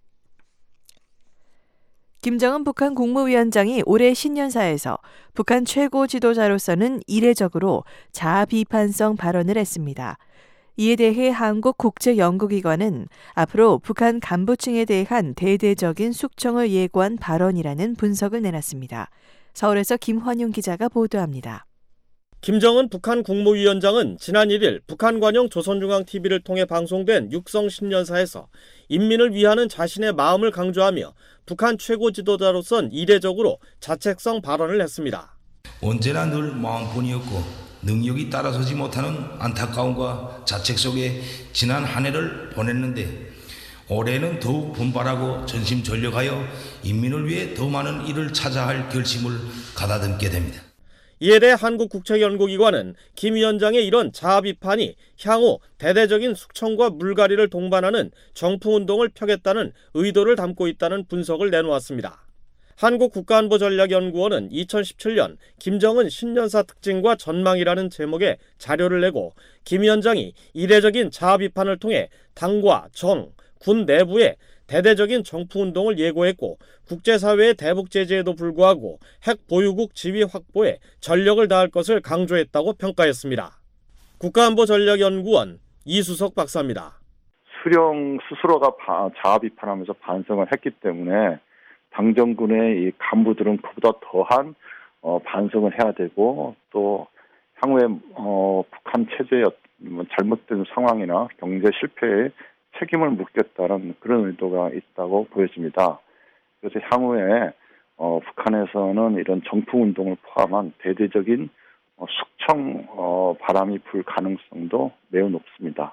김정은 북한 국무위원장이 올해 신년사에서 북한 최고 지도자로서는 이례적으로 자아 비판성 발언을 했습니다. 이에 대해 한국국제연구기관은 앞으로 북한 간부층에 대한 대대적인 숙청을 예고한 발언이라는 분석을 내놨습니다. 서울에서 김환용 기자가 보도합니다. 김정은 북한 국무위원장은 지난 일 일 북한 관영 조선중앙티비를 통해 방송된 육성 신년사에서 인민을 위하는 자신의 마음을 강조하며 북한 최고 지도자로선 이례적으로 자책성 발언을 했습니다. 언제나 늘 마음뿐이었고 능력이 따라서지 못하는 안타까움과 자책 속에 지난 한 해를 보냈는데 올해는 더욱 분발하고 전심전력하여 인민을 위해 더 많은 일을 찾아 할 결심을 가다듬게 됩니다. 이에 대해 한국국책연구기관은 김 위원장의 이런 자아 비판이 향후 대대적인 숙청과 물갈이를 동반하는 정풍운동을 펴겠다는 의도를 담고 있다는 분석을 내놓았습니다. 한국국가안보전략연구원은 이천십칠 년 김정은 신년사 특징과 전망이라는 제목의 자료를 내고 김 위원장이 이례적인 자아 비판을 통해 당과 정, 군 내부에 대대적인 정풍운동을 예고했고 국제사회의 대북 제재에도 불구하고 핵 보유국 지위 확보에 전력을 다할 것을 강조했다고 평가했습니다. 국가안보전략연구원 이수석 박사입니다. 수령 스스로가 자아 비판하면서 반성을 했기 때문에 당정군의 이 간부들은 그보다 더한 어, 반성을 해야 되고 또 향후에 어, 북한 체제의 잘못된 상황이나 경제 실패에 책임을 묻겠다는 그런 의도가 있다고 보여집니다. 그래서 향후에 어, 북한에서는 이런 정풍운동을 포함한 대대적인 어, 숙청 어, 바람이 불 가능성도 매우 높습니다.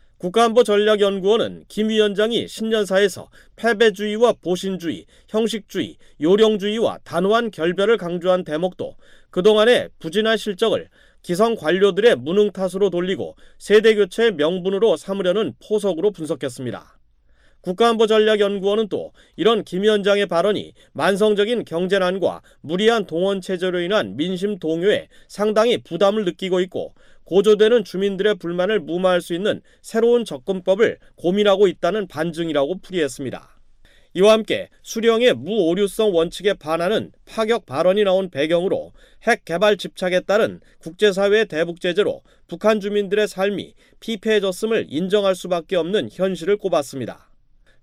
국가안보전략연구원은 김 위원장이 신년사에서 패배주의와 보신주의, 형식주의, 요령주의와 단호한 결별을 강조한 대목도 그동안의 부진한 실적을 기성 관료들의 무능 탓으로 돌리고 세대교체의 명분으로 삼으려는 포석으로 분석했습니다. 국가안보전략연구원은 또 이런 김 위원장의 발언이 만성적인 경제난과 무리한 동원체제로 인한 민심 동요에 상당히 부담을 느끼고 있고 고조되는 주민들의 불만을 무마할 수 있는 새로운 접근법을 고민하고 있다는 반증이라고 풀이했습니다. 이와 함께 수령의 무오류성 원칙에 반하는 파격 발언이 나온 배경으로 핵 개발 집착에 따른 국제사회의 대북 제재로 북한 주민들의 삶이 피폐해졌음을 인정할 수밖에 없는 현실을 꼽았습니다.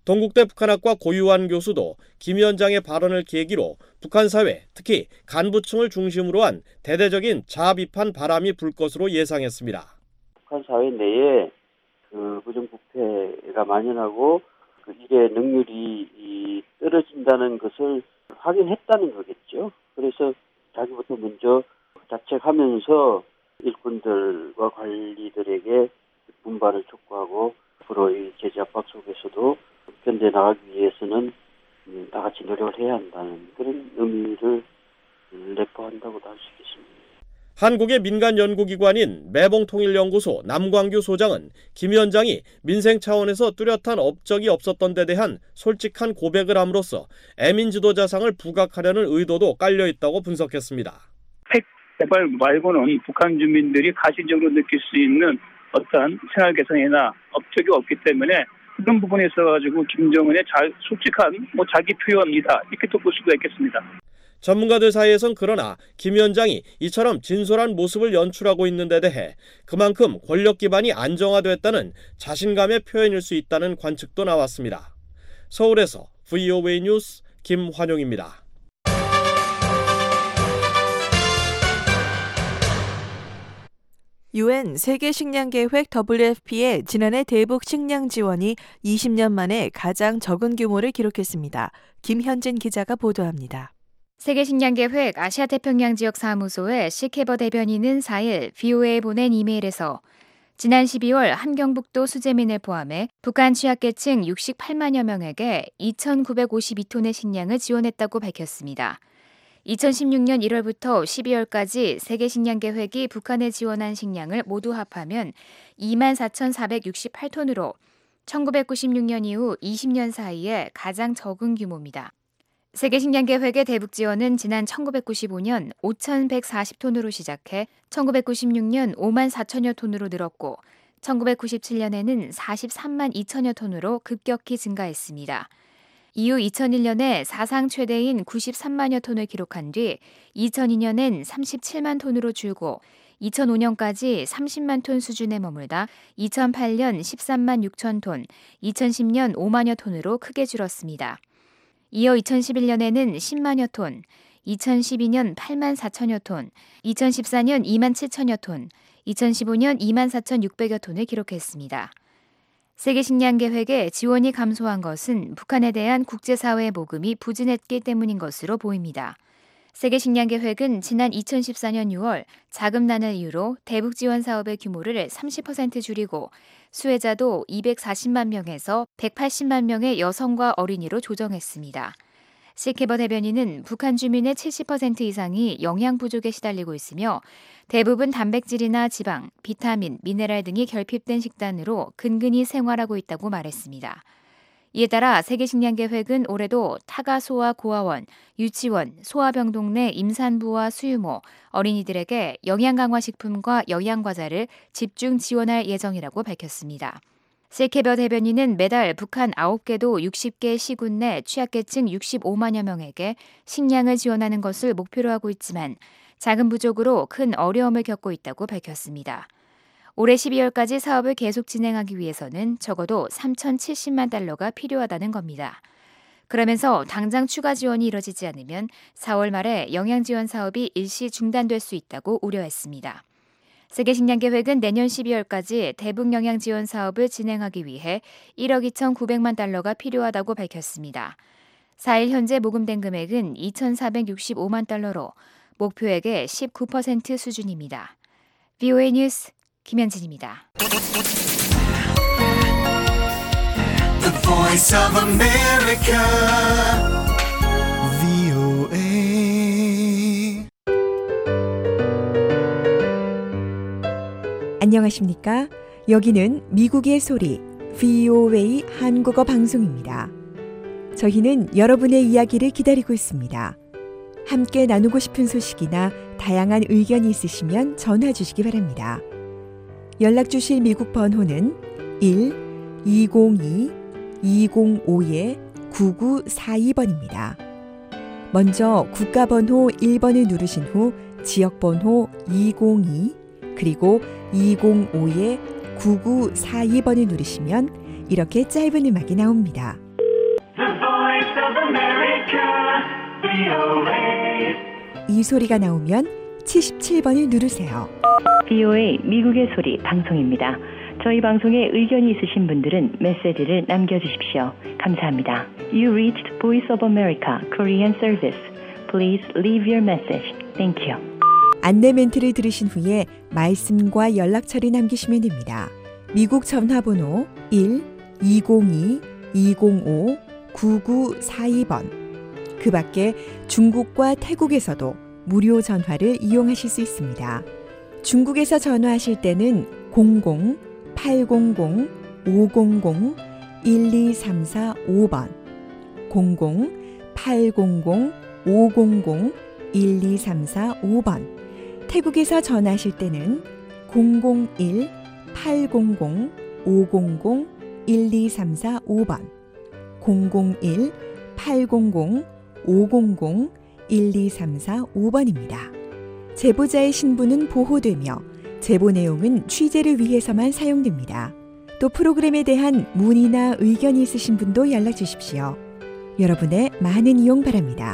동국대 북한학과 고유환 교수도 김 위원장의 발언을 계기로 북한 사회, 특히 간부층을 중심으로 한 대대적인 자아 비판 바람이 불 것으로 예상했습니다. 북한 사회 내에 그 부정부패가 만연하고 그 일의 능률이 떨어진다는 것을 확인했다는 거겠죠. 그래서 자기부터 먼저 자책하면서 일꾼들과 관리들에게 분발을 촉구하고 앞으로 이 제재 압박 속에서도 견뎌 나가기 위해서는 다 같이 노력을 해야 한다는 그런 의미를 내포한다고도 할 수 있겠습니다. 한국의 민간 연구기관인 매봉통일연구소 남광규 소장은 김 위원장이 민생 차원에서 뚜렷한 업적이 없었던 데 대한 솔직한 고백을 함으로써 애민 지도자상을 부각하려는 의도도 깔려있다고 분석했습니다. 핵 개발 말고는 북한 주민들이 가시적으로 느낄 수 있는 어떤 생활 개선이나 업적이 없기 때문에 그런 부분에 있어가지고 김정은의 자, 솔직한 뭐 자기 표현이다 이렇게 또 볼 수가 있겠습니다. 전문가들 사이에선 그러나 김 위원장이 이처럼 진솔한 모습을 연출하고 있는 데 대해 그만큼 권력 기반이 안정화됐다는 자신감의 표현일 수 있다는 관측도 나왔습니다. 서울에서 브이오에이 뉴스 김환용입니다. 유엔 세계식량계획 더블유에프피의 지난해 대북 식량 지원이 이십 년 만에 가장 적은 규모를 기록했습니다. 김현진 기자가 보도합니다. 세계식량계획 아시아태평양 지역 사무소의 시케버 대변인은 사 일 브이오에이에 보낸 이메일에서 지난 십이월 한경북도 수재민을 포함해 북한 취약계층 육십팔만여 명에게 이천구백오십이 톤의 식량을 지원했다고 밝혔습니다. 이천십육 년 일월부터 십이월까지 세계식량계획이 북한에 지원한 식량을 모두 합하면 이만 사천사백육십팔 톤으로 천구백구십육 년 이후 이십 년 사이에 가장 적은 규모입니다. 세계식량계획의 대북 지원은 지난 천구백구십오 년 오천백사십 톤으로 시작해 천구백구십육 년 오만 사천여 톤으로 늘었고 천구백구십칠 년에는 사십삼만 이천여 톤으로 급격히 증가했습니다. 이후 이천일 년에 사상 최대인 구십삼만여 톤을 기록한 뒤 이천이 년엔 삼십칠만 톤으로 줄고 이천오 년까지 삼십만 톤 수준에 머물다 이천팔 년 십삼만 육천 톤, 이천십 년 오만여 톤으로 크게 줄었습니다. 이어 이천십일 년에는 십만여 톤, 이천십이 년 팔만 사천여 톤, 이천십사 년 이만 칠천여 톤, 이천십오 년 이만 사천육백여 톤을 기록했습니다. 세계식량계획에 지원이 감소한 것은 북한에 대한 국제사회의 모금이 부진했기 때문인 것으로 보입니다. 세계식량계획은 지난 이천십사 년 유월 자금난을 이유로 대북 지원 사업의 규모를 삼십 퍼센트 줄이고 수혜자도 이백사십만 명에서 백팔십만 명의 여성과 어린이로 조정했습니다. 시케버 대변인은 북한 주민의 칠십 퍼센트 이상이 영양 부족에 시달리고 있으며 대부분 단백질이나 지방, 비타민, 미네랄 등이 결핍된 식단으로 근근히 생활하고 있다고 말했습니다. 이에 따라 세계식량계획은 올해도 타가소와 고아원, 유치원, 소아병동 내 임산부와 수유모, 어린이들에게 영양강화식품과 영양과자를 집중 지원할 예정이라고 밝혔습니다. 시케버 대변인은 매달 북한 아홉 개도 육십 개 시군 내 취약계층 육십오만여 명에게 식량을 지원하는 것을 목표로 하고 있지만 자금 부족으로 큰 어려움을 겪고 있다고 밝혔습니다. 올해 십이월까지 사업을 계속 진행하기 위해서는 적어도 삼천칠십만 달러가 필요하다는 겁니다. 그러면서 당장 추가 지원이 이뤄지지 않으면 사월 말에 영양지원 사업이 일시 중단될 수 있다고 우려했습니다. 세계식량계획은 내년 십이월까지 대북 영양지원 사업을 진행하기 위해 일억 이천구백만 달러가 필요하다고 밝혔습니다. 사 일 현재 모금된 금액은 이천사백육십오만 달러로 목표액의 십구 퍼센트 수준입니다. 브이오에이 뉴스 김현진입니다. The Voice of America, 브이오에이. 안녕하십니까? 여기는 미국의 소리 브이오에이 한국어 방송입니다. 저희는 여러분의 이야기를 기다리고 있습니다. 함께 나누고 싶은 소식이나 다양한 의견이 있으시면 전화 주시기 바랍니다. 연락 주실 미국 번호는 일 이공이 이공오 구구사이 번입니다. 먼저 국가번호 일 번을 누르신 후 지역번호 이공이 그리고 이공오 구구사이 번을 누르시면 이렇게 짧은 음악이 나옵니다. voice of America, 브이오에이. 이 소리가 나오면 칠십칠 번을 누르세요. 브이오에이 미국의 소리 방송입니다. 저희 방송에 의견이 있으신 분들은 메시지를 남겨주십시오. 감사합니다. You reached Voice of America Korean Service. Please leave your message. Thank you. 안내 멘트를 들으신 후에 말씀과 연락처를 남기시면 됩니다. 미국 전화번호 일 이공이 이공오 구구사이 번. 그 밖에 중국과 태국에서도 무료 전화를 이용하실 수 있습니다. 중국에서 전화하실 때는 공공 팔공공 오공공 일이삼사오 번, 공공 팔공공 오공공 일이삼사오 번. 태국에서 전화하실 때는 공공일 팔공공 오공공 일이삼사오 번, 공공일 팔공공 오공공 일이삼사오 번입니다. 제보자의 신분은 보호되며 제보 내용은 취재를 위해서만 사용됩니다. 또 프로그램에 대한 문의나 의견이 있으신 분도 연락 주십시오. 여러분의 많은 이용 바랍니다.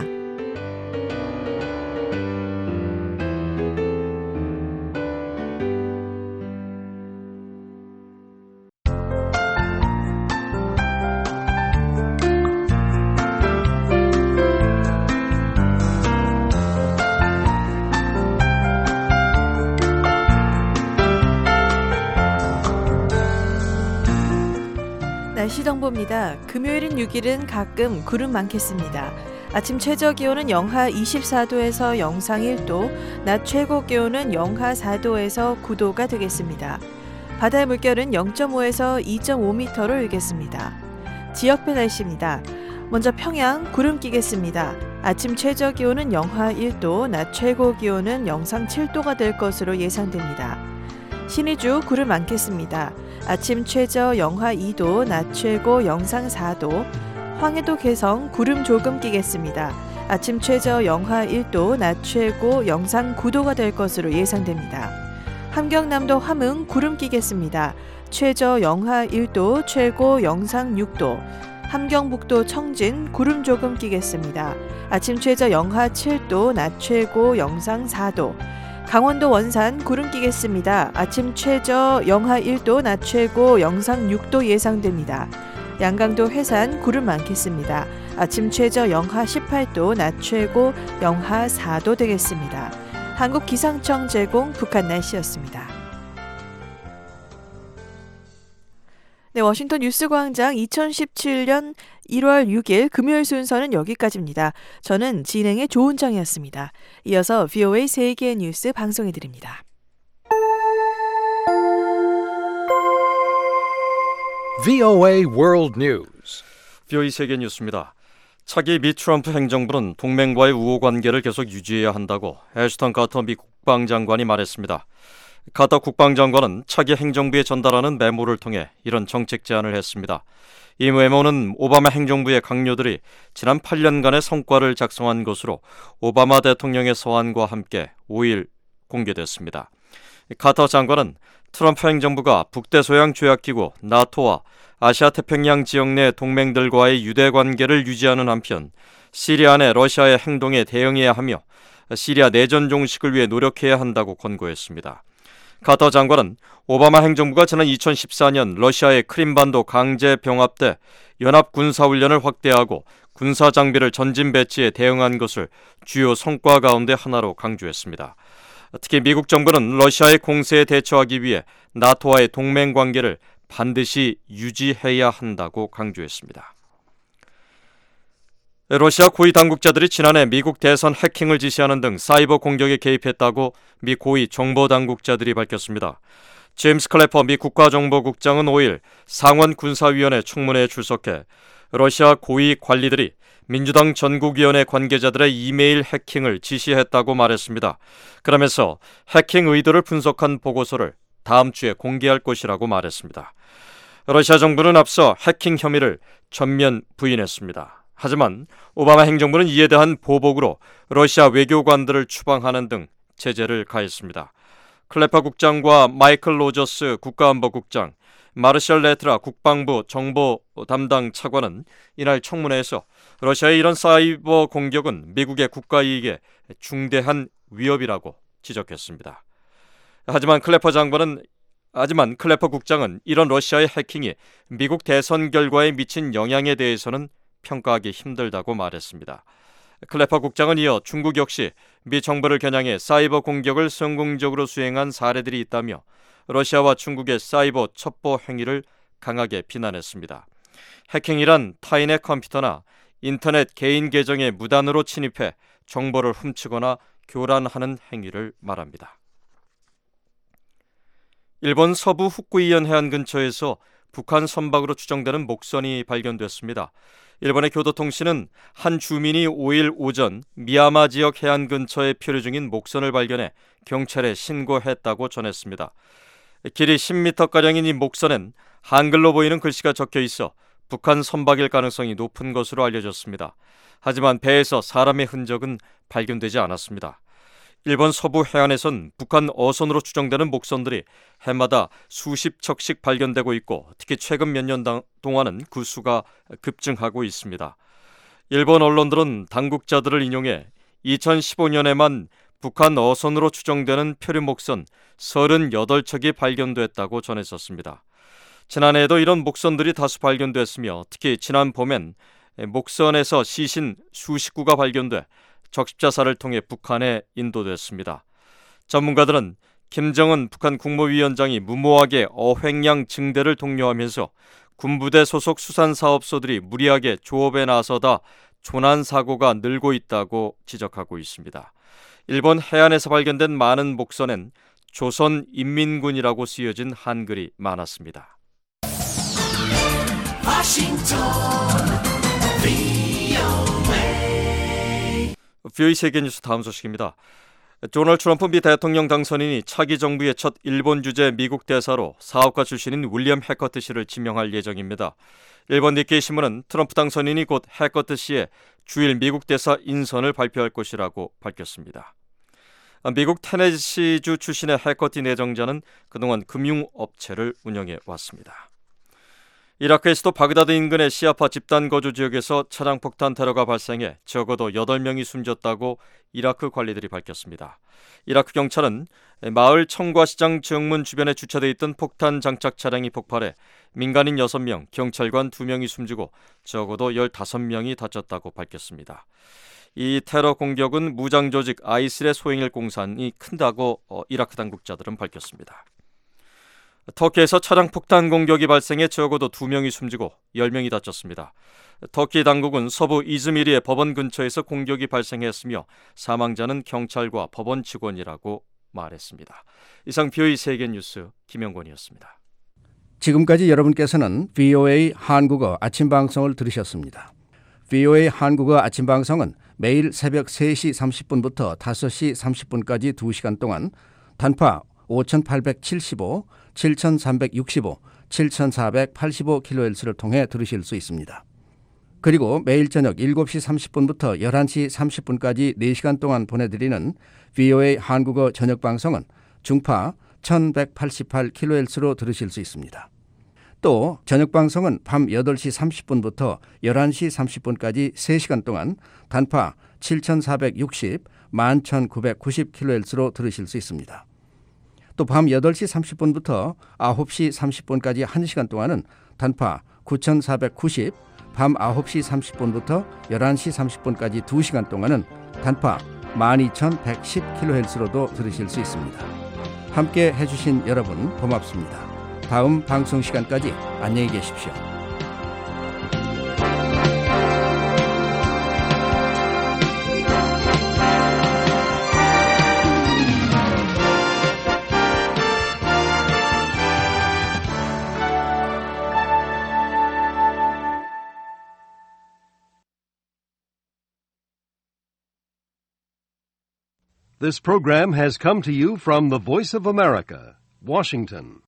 날씨 정보입니다. 금요일인 육 일은 가끔 구름 많겠습니다. 아침 최저 기온은 영하 이십사 도에서 영상 일 도, 낮 최고 기온은 영하 사 도에서 구 도가 되겠습니다. 바다의 물결은 영 점 오에서 이 점 오 미터로 일겠습니다. 지역별 날씨입니다. 먼저 평양 구름 끼겠습니다. 아침 최저 기온은 영하 일 도, 낮 최고 기온은 영상 칠 도가 될 것으로 예상됩니다. 신의주 구름 많겠습니다. 아침 최저 영하 이 도, 낮 최고 영상 사 도. 황해도 개성 구름 조금 끼겠습니다. 아침 최저 영하 일 도, 낮 최고 영상 구 도가 될 것으로 예상됩니다. 함경남도 함흥 구름 끼겠습니다. 최저 영하 일 도, 최고 영상 육 도. 함경북도 청진 구름 조금 끼겠습니다. 아침 최저 영하 칠 도, 낮 최고 영상 사 도. 강원도 원산 구름 끼겠습니다. 아침 최저 영하 일 도, 낮 최고 영상 육 도 예상됩니다. 양강도 해산 구름 많겠습니다. 아침 최저 영하 십팔 도, 낮 최고 영하 사 도 되겠습니다. 한국기상청 제공 북한 날씨였습니다. 네, 워싱턴 뉴스광장 이천십칠 년 일월 육 일 금요일 순서는 여기까지입니다. 저는 진행의 조은정이었습니다. 이어서 브이오에이 세계 뉴스 방송해드립니다. 브이오에이 World News. 브이오에이 세계 뉴스입니다. 차기 미 트럼프 행정부는 동맹과의 우호 관계를 계속 유지해야 한다고 애슈턴 카터 미 국방장관이 말했습니다. 카터 국방장관은 차기 행정부에 전달하는 메모를 통해 이런 정책 제안을 했습니다. 이 메모는 오바마 행정부의 강요들이 지난 팔 년간의 성과를 작성한 것으로 오바마 대통령의 서한과 함께 오 일 공개됐습니다. 카터 장관은 트럼프 행정부가 북대서양 조약기구 나토와 아시아태평양 지역 내 동맹들과의 유대 관계를 유지하는 한편 시리아 내 러시아의 행동에 대응해야 하며 시리아 내전 종식을 위해 노력해야 한다고 권고했습니다. 카터 장관은 오바마 행정부가 지난 이천십사 년 러시아의 크림반도 강제 병합 때 연합 군사훈련을 확대하고 군사 장비를 전진 배치에 대응한 것을 주요 성과 가운데 하나로 강조했습니다. 특히 미국 정부는 러시아의 공세에 대처하기 위해 나토와의 동맹 관계를 반드시 유지해야 한다고 강조했습니다. 러시아 고위 당국자들이 지난해 미국 대선 해킹을 지시하는 등 사이버 공격에 개입했다고 미 고위 정보당국자들이 밝혔습니다. 제임스 클래퍼 미 국가정보국장은 오 일 상원 군사위원회 청문회에 출석해 러시아 고위 관리들이 민주당 전국위원회 관계자들의 이메일 해킹을 지시했다고 말했습니다. 그러면서 해킹 의도를 분석한 보고서를 다음 주에 공개할 것이라고 말했습니다. 러시아 정부는 앞서 해킹 혐의를 전면 부인했습니다. 하지만 오바마 행정부는 이에 대한 보복으로 러시아 외교관들을 추방하는 등 제재를 가했습니다. 클래퍼 국장과 마이클 로저스 국가안보국장, 마르셜 레트라 국방부 정보 담당 차관은 이날 청문회에서 러시아의 이런 사이버 공격은 미국의 국가 이익에 중대한 위협이라고 지적했습니다. 하지만 클래퍼 장관은 하지만 클래퍼 국장은 이런 러시아의 해킹이 미국 대선 결과에 미친 영향에 대해서는 평가하기 힘들다고 말했습니다. 클래퍼 국장은 이어 중국 역시 미 정부를 겨냥해 사이버 공격을 성공적으로 수행한 사례들이 있다며 러시아와 중국의 사이버 첩보 행위를 강하게 비난했습니다. 해킹이란 타인의 컴퓨터나 인터넷 개인 계정에 무단으로 침입해 정보를 훔치거나 교란하는 행위를 말합니다. 일본 서부 후쿠이현 해안 근처에서 북한 선박으로 추정되는 목선이 발견됐습니다. 일본의 교도통신은 한 주민이 오일 오전 미야마 지역 해안 근처에 표류 중인 목선을 발견해 경찰에 신고했다고 전했습니다. 길이 십 미터가량인 이 목선엔 한글로 보이는 글씨가 적혀 있어 북한 선박일 가능성이 높은 것으로 알려졌습니다. 하지만 배에서 사람의 흔적은 발견되지 않았습니다. 일본 서부 해안에선 북한 어선으로 추정되는 목선들이 해마다 수십 척씩 발견되고 있고 특히 최근 몇 년 동안은 그 수가 급증하고 있습니다. 일본 언론들은 당국자들을 인용해 이천십오 년에만 북한 어선으로 추정되는 표류 목선 서른여덟 척이 발견됐다고 전했었습니다. 지난해에도 이런 목선들이 다수 발견됐으며 특히 지난 봄엔 목선에서 시신 수십 구가 발견돼 적십자사를 통해 북한에 인도됐습니다. 전문가들은 김정은 북한 국무위원장이 무모하게 어획량 증대를 독려하면서 군부대 소속 수산사업소들이 무리하게 조업에 나서다 조난 사고가 늘고 있다고 지적하고 있습니다. 일본 해안에서 발견된 많은 목선엔 조선인민군이라고 쓰여진 한글이 많았습니다. 브이오에이 세계뉴스 다음 소식입니다. 도널드 트럼프 미 대통령 당선인이 차기 정부의 첫 일본 주재 미국 대사로 사업가 출신인 윌리엄 해커트 씨를 지명할 예정입니다. 일본 니케이 신문은 트럼프 당선인이 곧 해커트 씨의 주일 미국 대사 인선을 발표할 것이라고 밝혔습니다. 미국 테네시주 출신의 해커트 내정자는 그동안 금융업체를 운영해 왔습니다. 이라크에서도 바그다드 인근의 시아파 집단 거주 지역에서 차량폭탄 테러가 발생해 적어도 여덟 명이 숨졌다고 이라크 관리들이 밝혔습니다. 이라크 경찰은 마을 청과시장 정문 주변에 주차되어 있던 폭탄 장착 차량이 폭발해 민간인 여섯 명, 경찰관 두 명이 숨지고 적어도 열다섯 명이 다쳤다고 밝혔습니다. 이 테러 공격은 무장 조직 아이슬의 소행일 공산이 큰다고 이라크 당국자들은 밝혔습니다. 터키에서 차량 폭탄 공격이 발생해 적어도 두 명이 숨지고 열 명이 다쳤습니다. 터키 당국은 서부 이즈미르의 법원 근처에서 공격이 발생했으며 사망자는 경찰과 법원 직원이라고 말했습니다. 이상 브이오에이 세계뉴스 김영권이었습니다. 지금까지 여러분께서는 브이오에이 한국어 아침 방송을 들으셨습니다. 브이오에이 한국어 아침 방송은 매일 새벽 세 시 삼십 분부터 다섯 시 삼십 분까지 두 시간 동안 단파 오천팔백칠십오, 칠천삼백육십오, 칠천사백팔십오 킬로헤르츠를 통해 들으실 수 있습니다. 그리고 매일 저녁 일곱 시 삼십 분부터 열한 시 삼십 분까지 네 시간 동안 보내드리는 브이오에이 한국어 저녁 방송은 중파 천백팔십팔 킬로헤르츠로 들으실 수 있습니다. 또 저녁 방송은 밤 여덟 시 삼십 분부터 열한 시 삼십 분까지 세 시간 동안 단파 칠천사백육십, 만 천구백구십 킬로헤르츠로 들으실 수 있습니다. 또 밤 여덟 시 삼십 분부터 아홉 시 삼십 분까지 한 시간 동안은 단파 구천사백구십, 밤 아홉 시 삼십 분부터 열한 시 삼십 분까지 두 시간 동안은 단파 만 이천백십 킬로헤르츠로도 들으실 수 있습니다. 함께 해주신 여러분 고맙습니다. 다음 방송 시간까지 안녕히 계십시오. This program has come to you from the Voice of America, Washington.